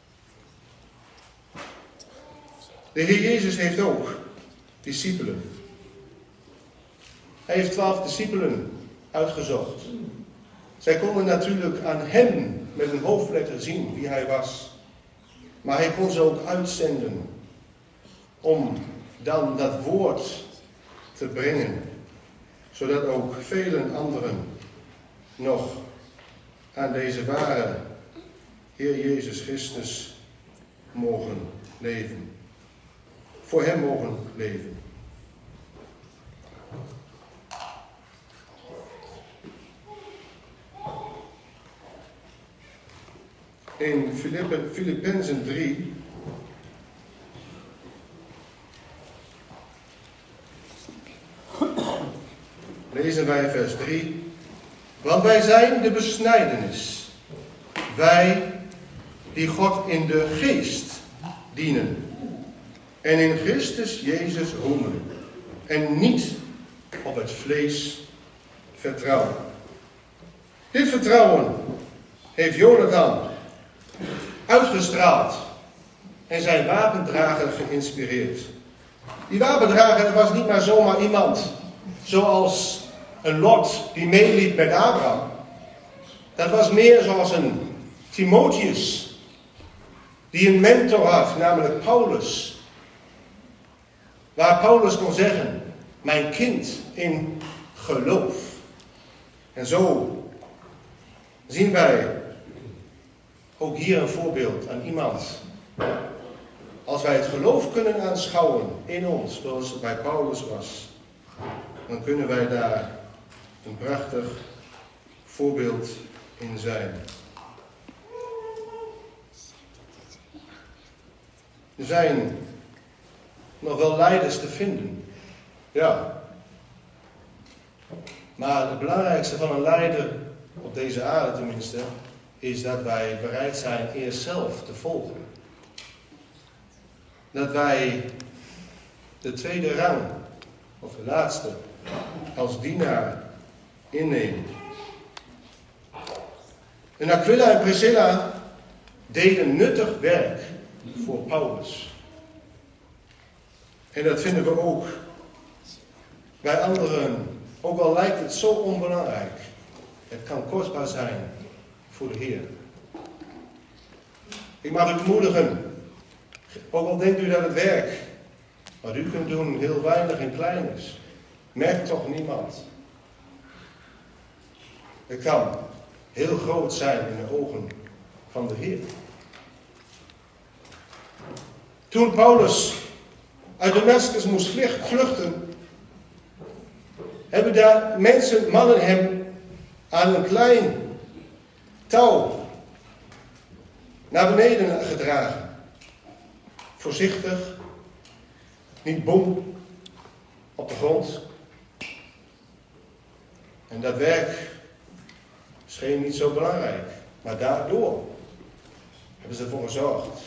Speaker 2: De Heer Jezus heeft ook discipelen. Hij heeft twaalf discipelen uitgezocht. Zij konden natuurlijk aan hem met een hoofdletter zien wie hij was. Maar hij kon ze ook uitzenden om dan dat woord te brengen. Zodat ook vele anderen nog aan deze ware Heer Jezus Christus mogen leven. Voor hem mogen leven. In Filippenzen drie lezen wij vers drie. Want wij zijn de besnijdenis, wij die God in de geest dienen en in Christus Jezus roemen en niet op het vlees vertrouwen. Dit vertrouwen heeft Jonathan uitgestraald en zijn wapendrager geïnspireerd. Die wapendrager was niet maar zomaar iemand zoals een Lot die meeliep met Abraham. Dat was meer zoals een Timotheus die een mentor had, namelijk Paulus. Waar Paulus kon zeggen, mijn kind in geloof. En zo zien wij ook hier een voorbeeld aan iemand. Als wij het geloof kunnen aanschouwen in ons, zoals het bij Paulus was, dan kunnen wij daar een prachtig voorbeeld in zijn. Er zijn nog wel leiders te vinden. Ja. Maar het belangrijkste van een leider, op deze aarde tenminste, is dat wij bereid zijn eerst zelf te volgen. Dat wij de tweede rang, of de laatste, als dienaar innemen. En Aquila en Priscilla deden nuttig werk voor Paulus. En dat vinden we ook bij anderen. Ook al lijkt het zo onbelangrijk. Het kan kostbaar zijn voor de Heer. Ik mag u bemoedigen. Ook al denkt u dat het werk wat u kunt doen heel weinig en klein is. Merkt toch niemand. Het kan heel groot zijn in de ogen van de Heer. Toen Paulus uit Damascus moest vluchten, hebben daar mensen, mannen hem aan een klein touw naar beneden gedragen. Voorzichtig, niet boem op de grond. En dat werk scheen niet zo belangrijk, maar daardoor hebben ze ervoor gezorgd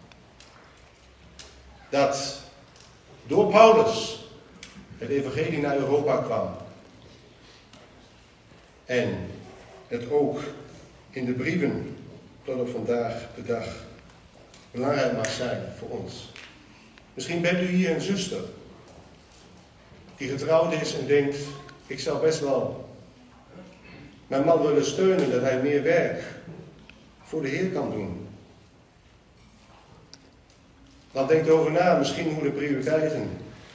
Speaker 2: dat door Paulus het evangelie naar Europa kwam. En het ook in de brieven tot op vandaag de dag belangrijk mag zijn voor ons. Misschien bent u hier een zuster die getrouwd is en denkt, ik zou best wel mijn man willen steunen dat hij meer werk voor de Heer kan doen. Dan denkt over na, misschien hoe de prioriteiten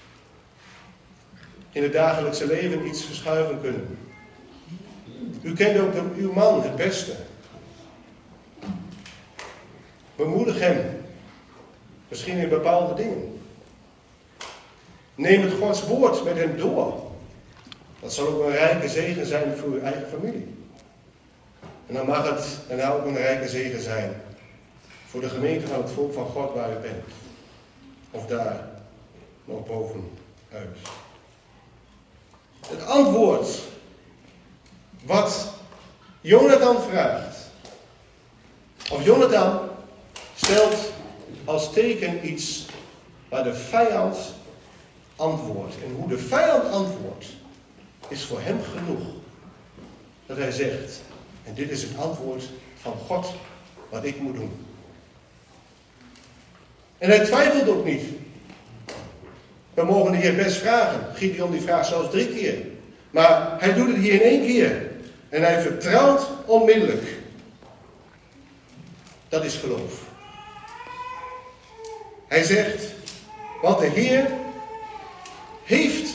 Speaker 2: in het dagelijkse leven iets verschuiven kunnen. U kent ook de, uw man het beste. Bemoedig hem. Misschien in bepaalde dingen. Neem het Gods woord met hem door. Dat zal ook een rijke zegen zijn voor uw eigen familie. En dan mag het en ook een rijke zegen zijn voor de gemeente van het volk van God waar u bent. Of daar nog bovenuit. Het antwoord wat Jonathan vraagt. Of Jonathan stelt als teken iets waar de vijand antwoordt. En hoe de vijand antwoordt is voor hem genoeg. Dat hij zegt, en dit is het antwoord van God wat ik moet doen. En hij twijfelt ook niet. We mogen de Heer best vragen. Gideon die vraagt zelfs drie keer. Maar hij doet het hier in één keer. En hij vertrouwt onmiddellijk. Dat is geloof. Hij zegt, want de Heer heeft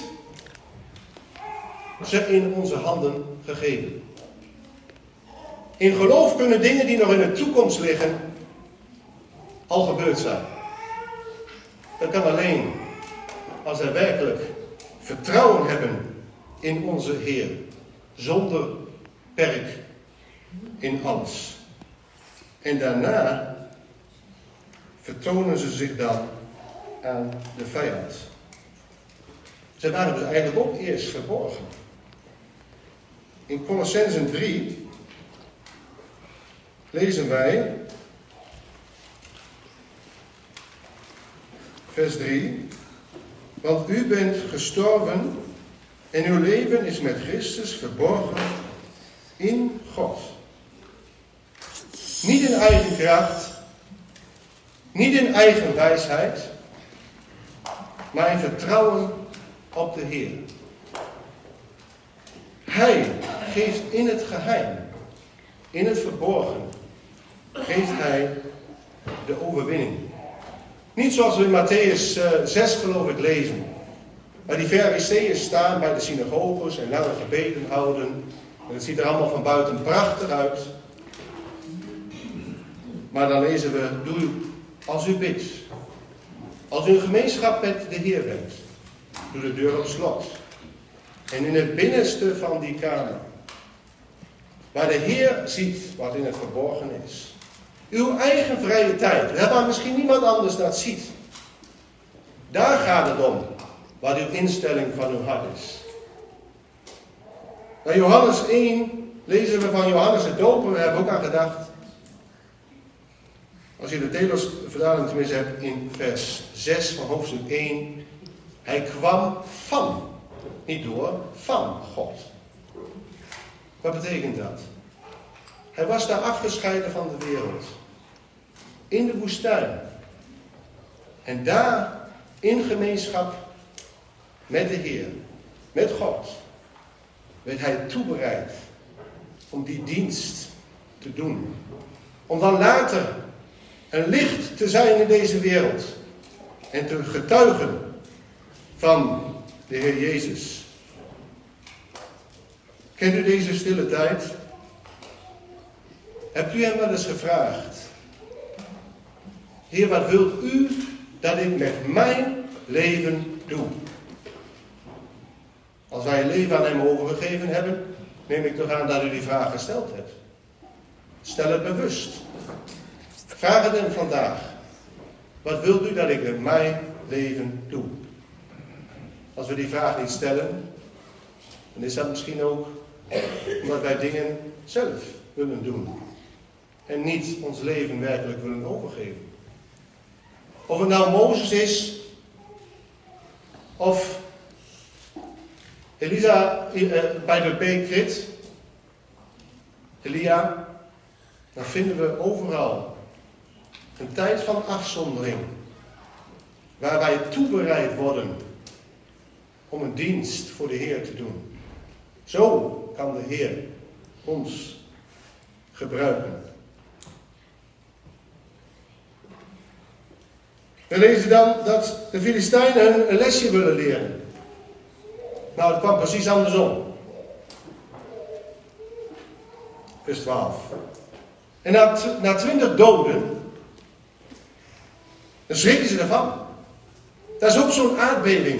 Speaker 2: ze in onze handen gegeven. In geloof kunnen dingen die nog in de toekomst liggen al gebeurd zijn. Dat kan alleen als wij werkelijk vertrouwen hebben in onze Heer. Zonder perk in alles. En daarna vertonen ze zich dan aan de vijand. Ze waren dus eigenlijk ook eerst verborgen. In Colossenzen drie lezen wij vers drie. Want u bent gestorven en uw leven is met Christus verborgen in God. Niet in eigen kracht, niet in eigen wijsheid, maar in vertrouwen op de Heer. Hij geeft in het geheim, in het verborgen, geeft hij de overwinning. Niet zoals we in Matthäus uh, zes geloof ik lezen. Waar die Farizeeën staan bij de synagoges en lange gebeden houden. En het ziet er allemaal van buiten prachtig uit. Maar dan lezen we, doe als u bidt. Als u in gemeenschap met de Heer bent. Doe de deur op slot. En in het binnenste van die kamer. Waar de Heer ziet wat in het verborgen is. Uw eigen vrije tijd. Waar misschien niemand anders dat ziet. Daar gaat het om. Wat uw instelling van uw hart is. Bij Johannes één lezen we van Johannes de Doper. We hebben ook aan gedacht. Als je de Telos-vertaling tenminste hebt in vers zes van hoofdstuk één. Hij kwam van. Niet door, van God. Wat betekent dat? Hij was daar afgescheiden van de wereld. In de woestijn. En daar in gemeenschap met de Heer, met God, werd hij toebereid om die dienst te doen. Om dan later een licht te zijn in deze wereld en te getuigen van de Heer Jezus. Kent u deze stille tijd? Hebt u hem wel eens gevraagd? Heer, wat wilt u dat ik met mijn leven doe? Als wij een leven aan hem overgegeven hebben, neem ik toch aan dat u die vraag gesteld hebt. Stel het bewust. Vraag het hem vandaag. Wat wilt u dat ik met mijn leven doe? Als we die vraag niet stellen, dan is dat misschien ook omdat wij dingen zelf willen doen. En niet ons leven werkelijk willen overgeven. Of het nou Mozes is, of Elisa uh, bij de beek Krit, Elia, dan vinden we overal een tijd van afzondering. Waar wij toebereid worden om een dienst voor de Heer te doen. Zo kan de Heer ons gebruiken. We lezen dan dat de Filistijnen hun een lesje willen leren. Nou, het kwam precies andersom. Vers twaalf. En na, na twintig doden, dan schrikken ze ervan. Dat is ook zo'n aardbeving.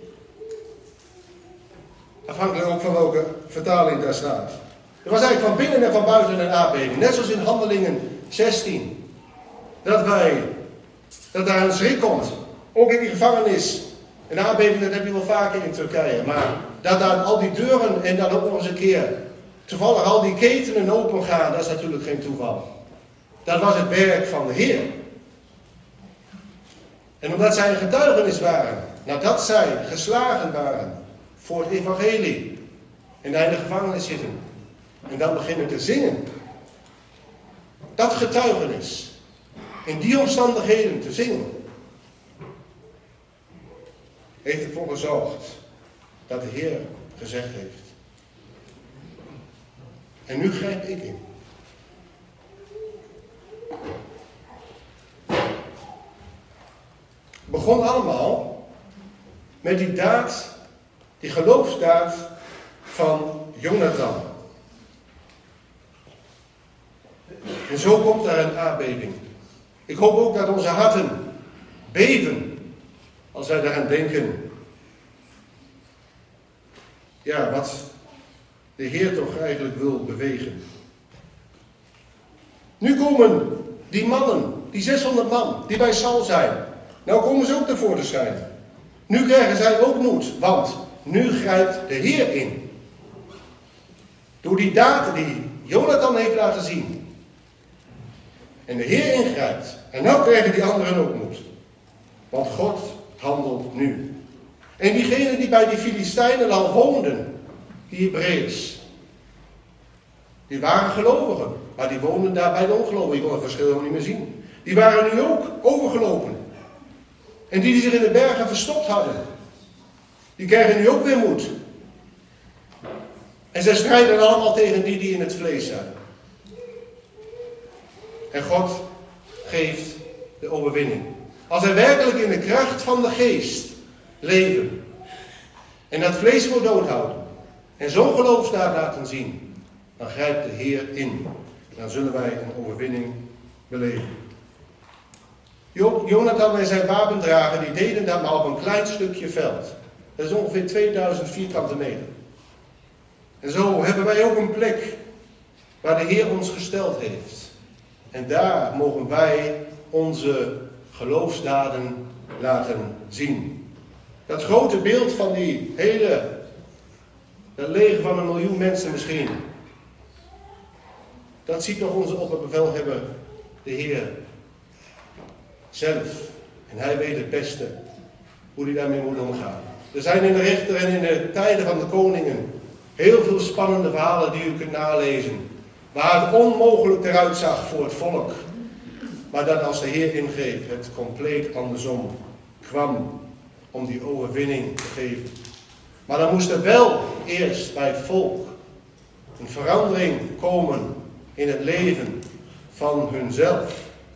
Speaker 2: Afhankelijk ook van welke vertaling daar staat. Er was eigenlijk van binnen en van buiten een aardbeving. Net zoals in Handelingen zestien. Dat wij, dat daar een schrik komt. Ook in die gevangenis. Een aardbeving, dat heb je wel vaker in Turkije. Maar dat daar al die deuren en dan ook nog eens een keer toevallig al die ketenen open gaan, dat is natuurlijk geen toeval. Dat was het werk van de Heer. En omdat zij een getuigenis waren, nadat zij geslagen waren voor het evangelie en daar in de gevangenis zitten en dan beginnen te zingen. Dat getuigenis, in die omstandigheden te zingen, heeft ervoor gezorgd dat de Heer gezegd heeft. En nu grijp ik in. Het begon allemaal met die daad, die geloofsdaad van Jonathan. En zo komt daar een aardbeving. Ik hoop ook dat onze harten beven als wij daaraan denken. Ja, wat de Heer toch eigenlijk wil bewegen. Nu komen die mannen, die zeshonderd man, die bij Saul zijn. Nou komen ze ook tevoorschijn. Nu krijgen zij ook moed, want nu grijpt de Heer in. Door die daad die Jonathan heeft laten zien. En de Heer ingrijpt. En nou krijgen die anderen ook moed. Want God handelt nu. En diegenen die bij die Filistijnen al woonden, die Hebreeërs, die waren gelovigen, maar die woonden daar bij de ongelovigen. Je kon het verschil helemaal niet meer zien. Die waren nu ook overgelopen. En die die zich in de bergen verstopt hadden, die krijgen nu ook weer moed. En zij strijden allemaal tegen die die in het vlees zijn. En God geeft de overwinning. Als wij werkelijk in de kracht van de geest leven en dat vlees voor dood houden en zo'n geloofsdaad laten zien, dan grijpt de Heer in. Dan zullen wij een overwinning beleven. Jo- Jonathan en zijn wapendrager die deden dat maar op een klein stukje veld. Dat is ongeveer tweeduizend vierkante meter. En zo hebben wij ook een plek waar de Heer ons gesteld heeft. En daar mogen wij onze geloofsdaden laten zien. Dat grote beeld van die hele, dat leger van een miljoen mensen misschien. Dat ziet toch onze opperbevelhebber, de Heer zelf. En hij weet het beste hoe hij daarmee moet omgaan. Er zijn in de Richter en in de tijden van de koningen heel veel spannende verhalen die u kunt nalezen. Waar het onmogelijk eruit zag voor het volk. Maar dat als de Heer ingreep, het compleet andersom kwam om die overwinning te geven. Maar dan moest er wel eerst bij het volk een verandering komen in het leven van hunzelf.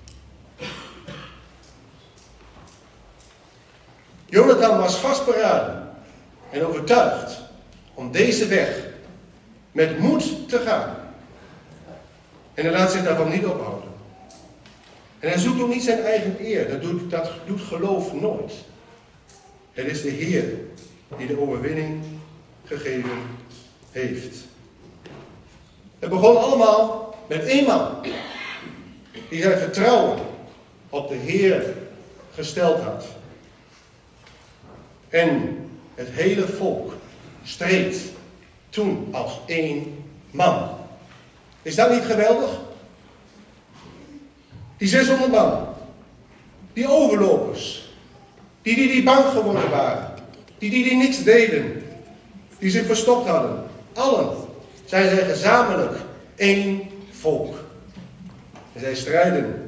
Speaker 2: Jonathan was vastberaden en overtuigd om deze weg met moed te gaan. En hij laat zich daarvan niet ophouden. En hij zoekt ook niet zijn eigen eer. Dat doet, dat doet geloof nooit. Het is de Heer die de overwinning gegeven heeft. Het begon allemaal met één man. Die zijn vertrouwen op de Heer gesteld had. En het hele volk streed toen als één man. Is dat niet geweldig? Die zeshonderd man. Die overlopers. Die die, die bang geworden waren. Die die, die niks deden. Die zich verstopt hadden. Allen zijn zij gezamenlijk één volk. En zij strijden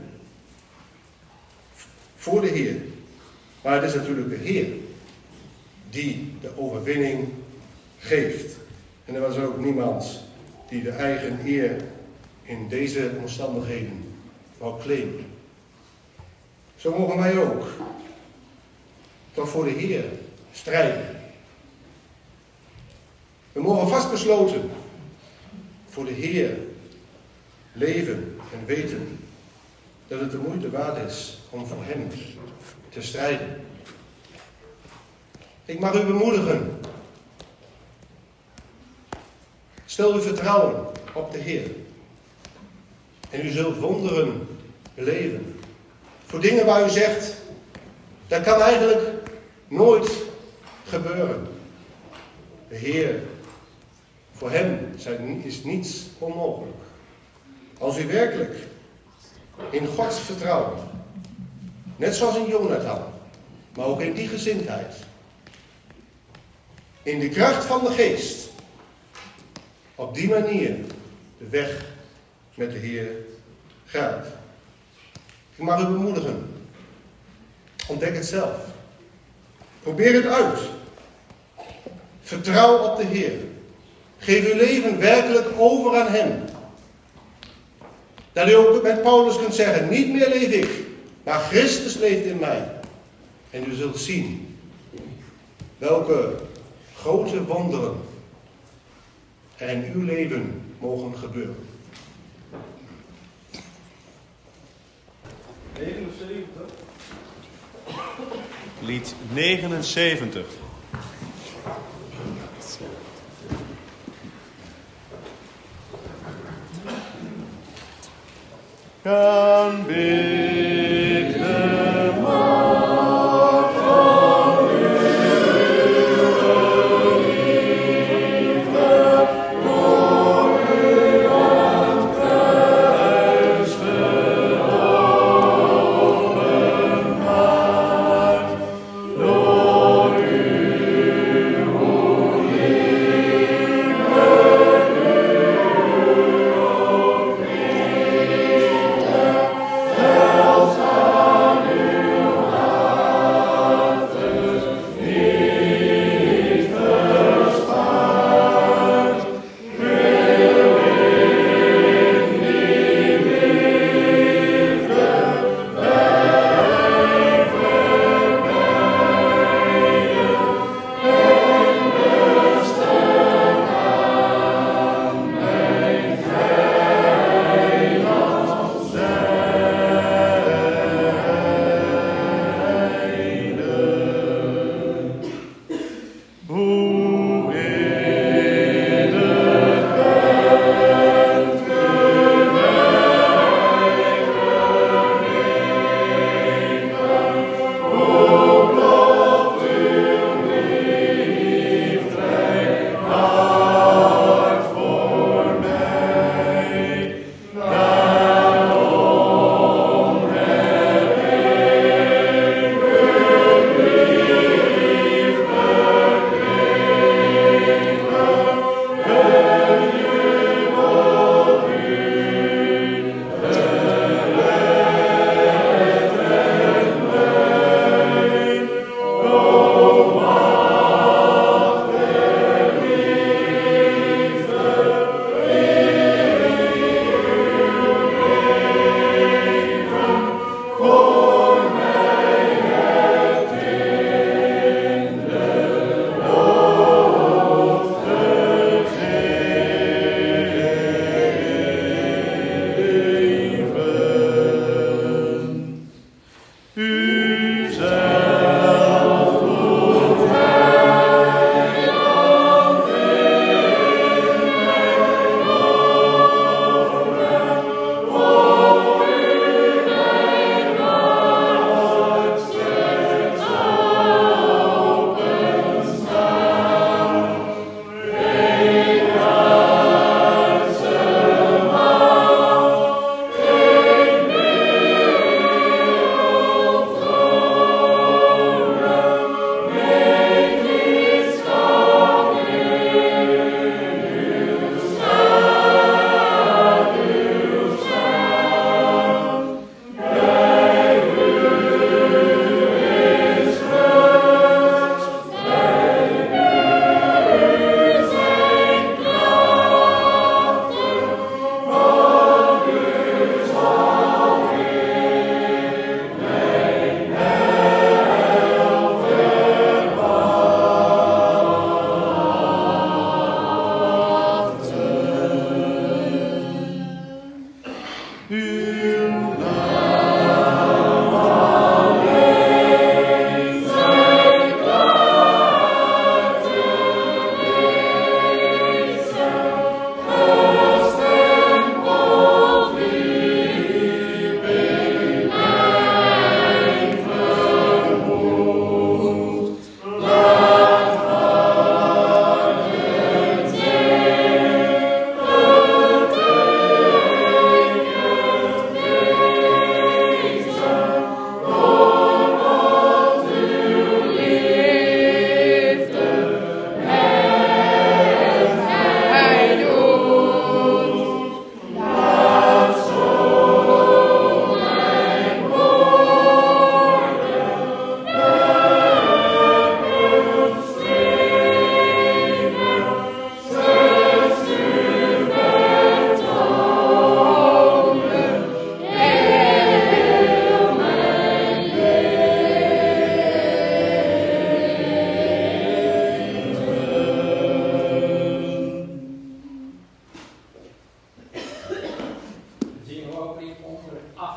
Speaker 2: voor de Heer. Maar het is natuurlijk de Heer die de overwinning geeft. En er was ook niemand die de eigen eer in deze omstandigheden wou claimen. Zo mogen wij ook toch voor de Heer strijden. We mogen vastbesloten voor de Heer leven en weten dat het de moeite waard is om voor Hem te strijden. Ik mag u bemoedigen. Stel uw vertrouwen op de Heer. En u zult wonderen beleven. Voor dingen waar u zegt, dat kan eigenlijk nooit gebeuren. De Heer, voor Hem is niets onmogelijk. Als u werkelijk in Gods vertrouwen, net zoals in Jonathan, maar ook in die gezindheid, in de kracht van de geest, op die manier de weg met de Heer gaat. Ik mag u bemoedigen. Ontdek het zelf. Probeer het uit. Vertrouw op de Heer. Geef uw leven werkelijk over aan Hem. Dat u ook met Paulus kunt zeggen, niet meer leef ik, maar Christus leeft in mij. En u zult zien welke grote wonderen er in uw leven mogen gebeuren.
Speaker 1: negenenzeventig.
Speaker 3: Lied negenenzeventig. Kan bid de macht van uw liefde, door u aan het kruis geopenbaard, door u, o Heer, u ook liefde.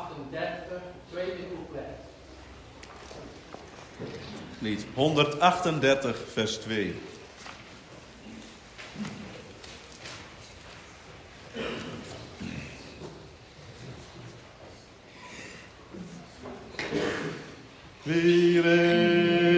Speaker 5: honderdachtendertig, tweede couplet.
Speaker 3: Lied honderdachtendertig, vers twee. Wie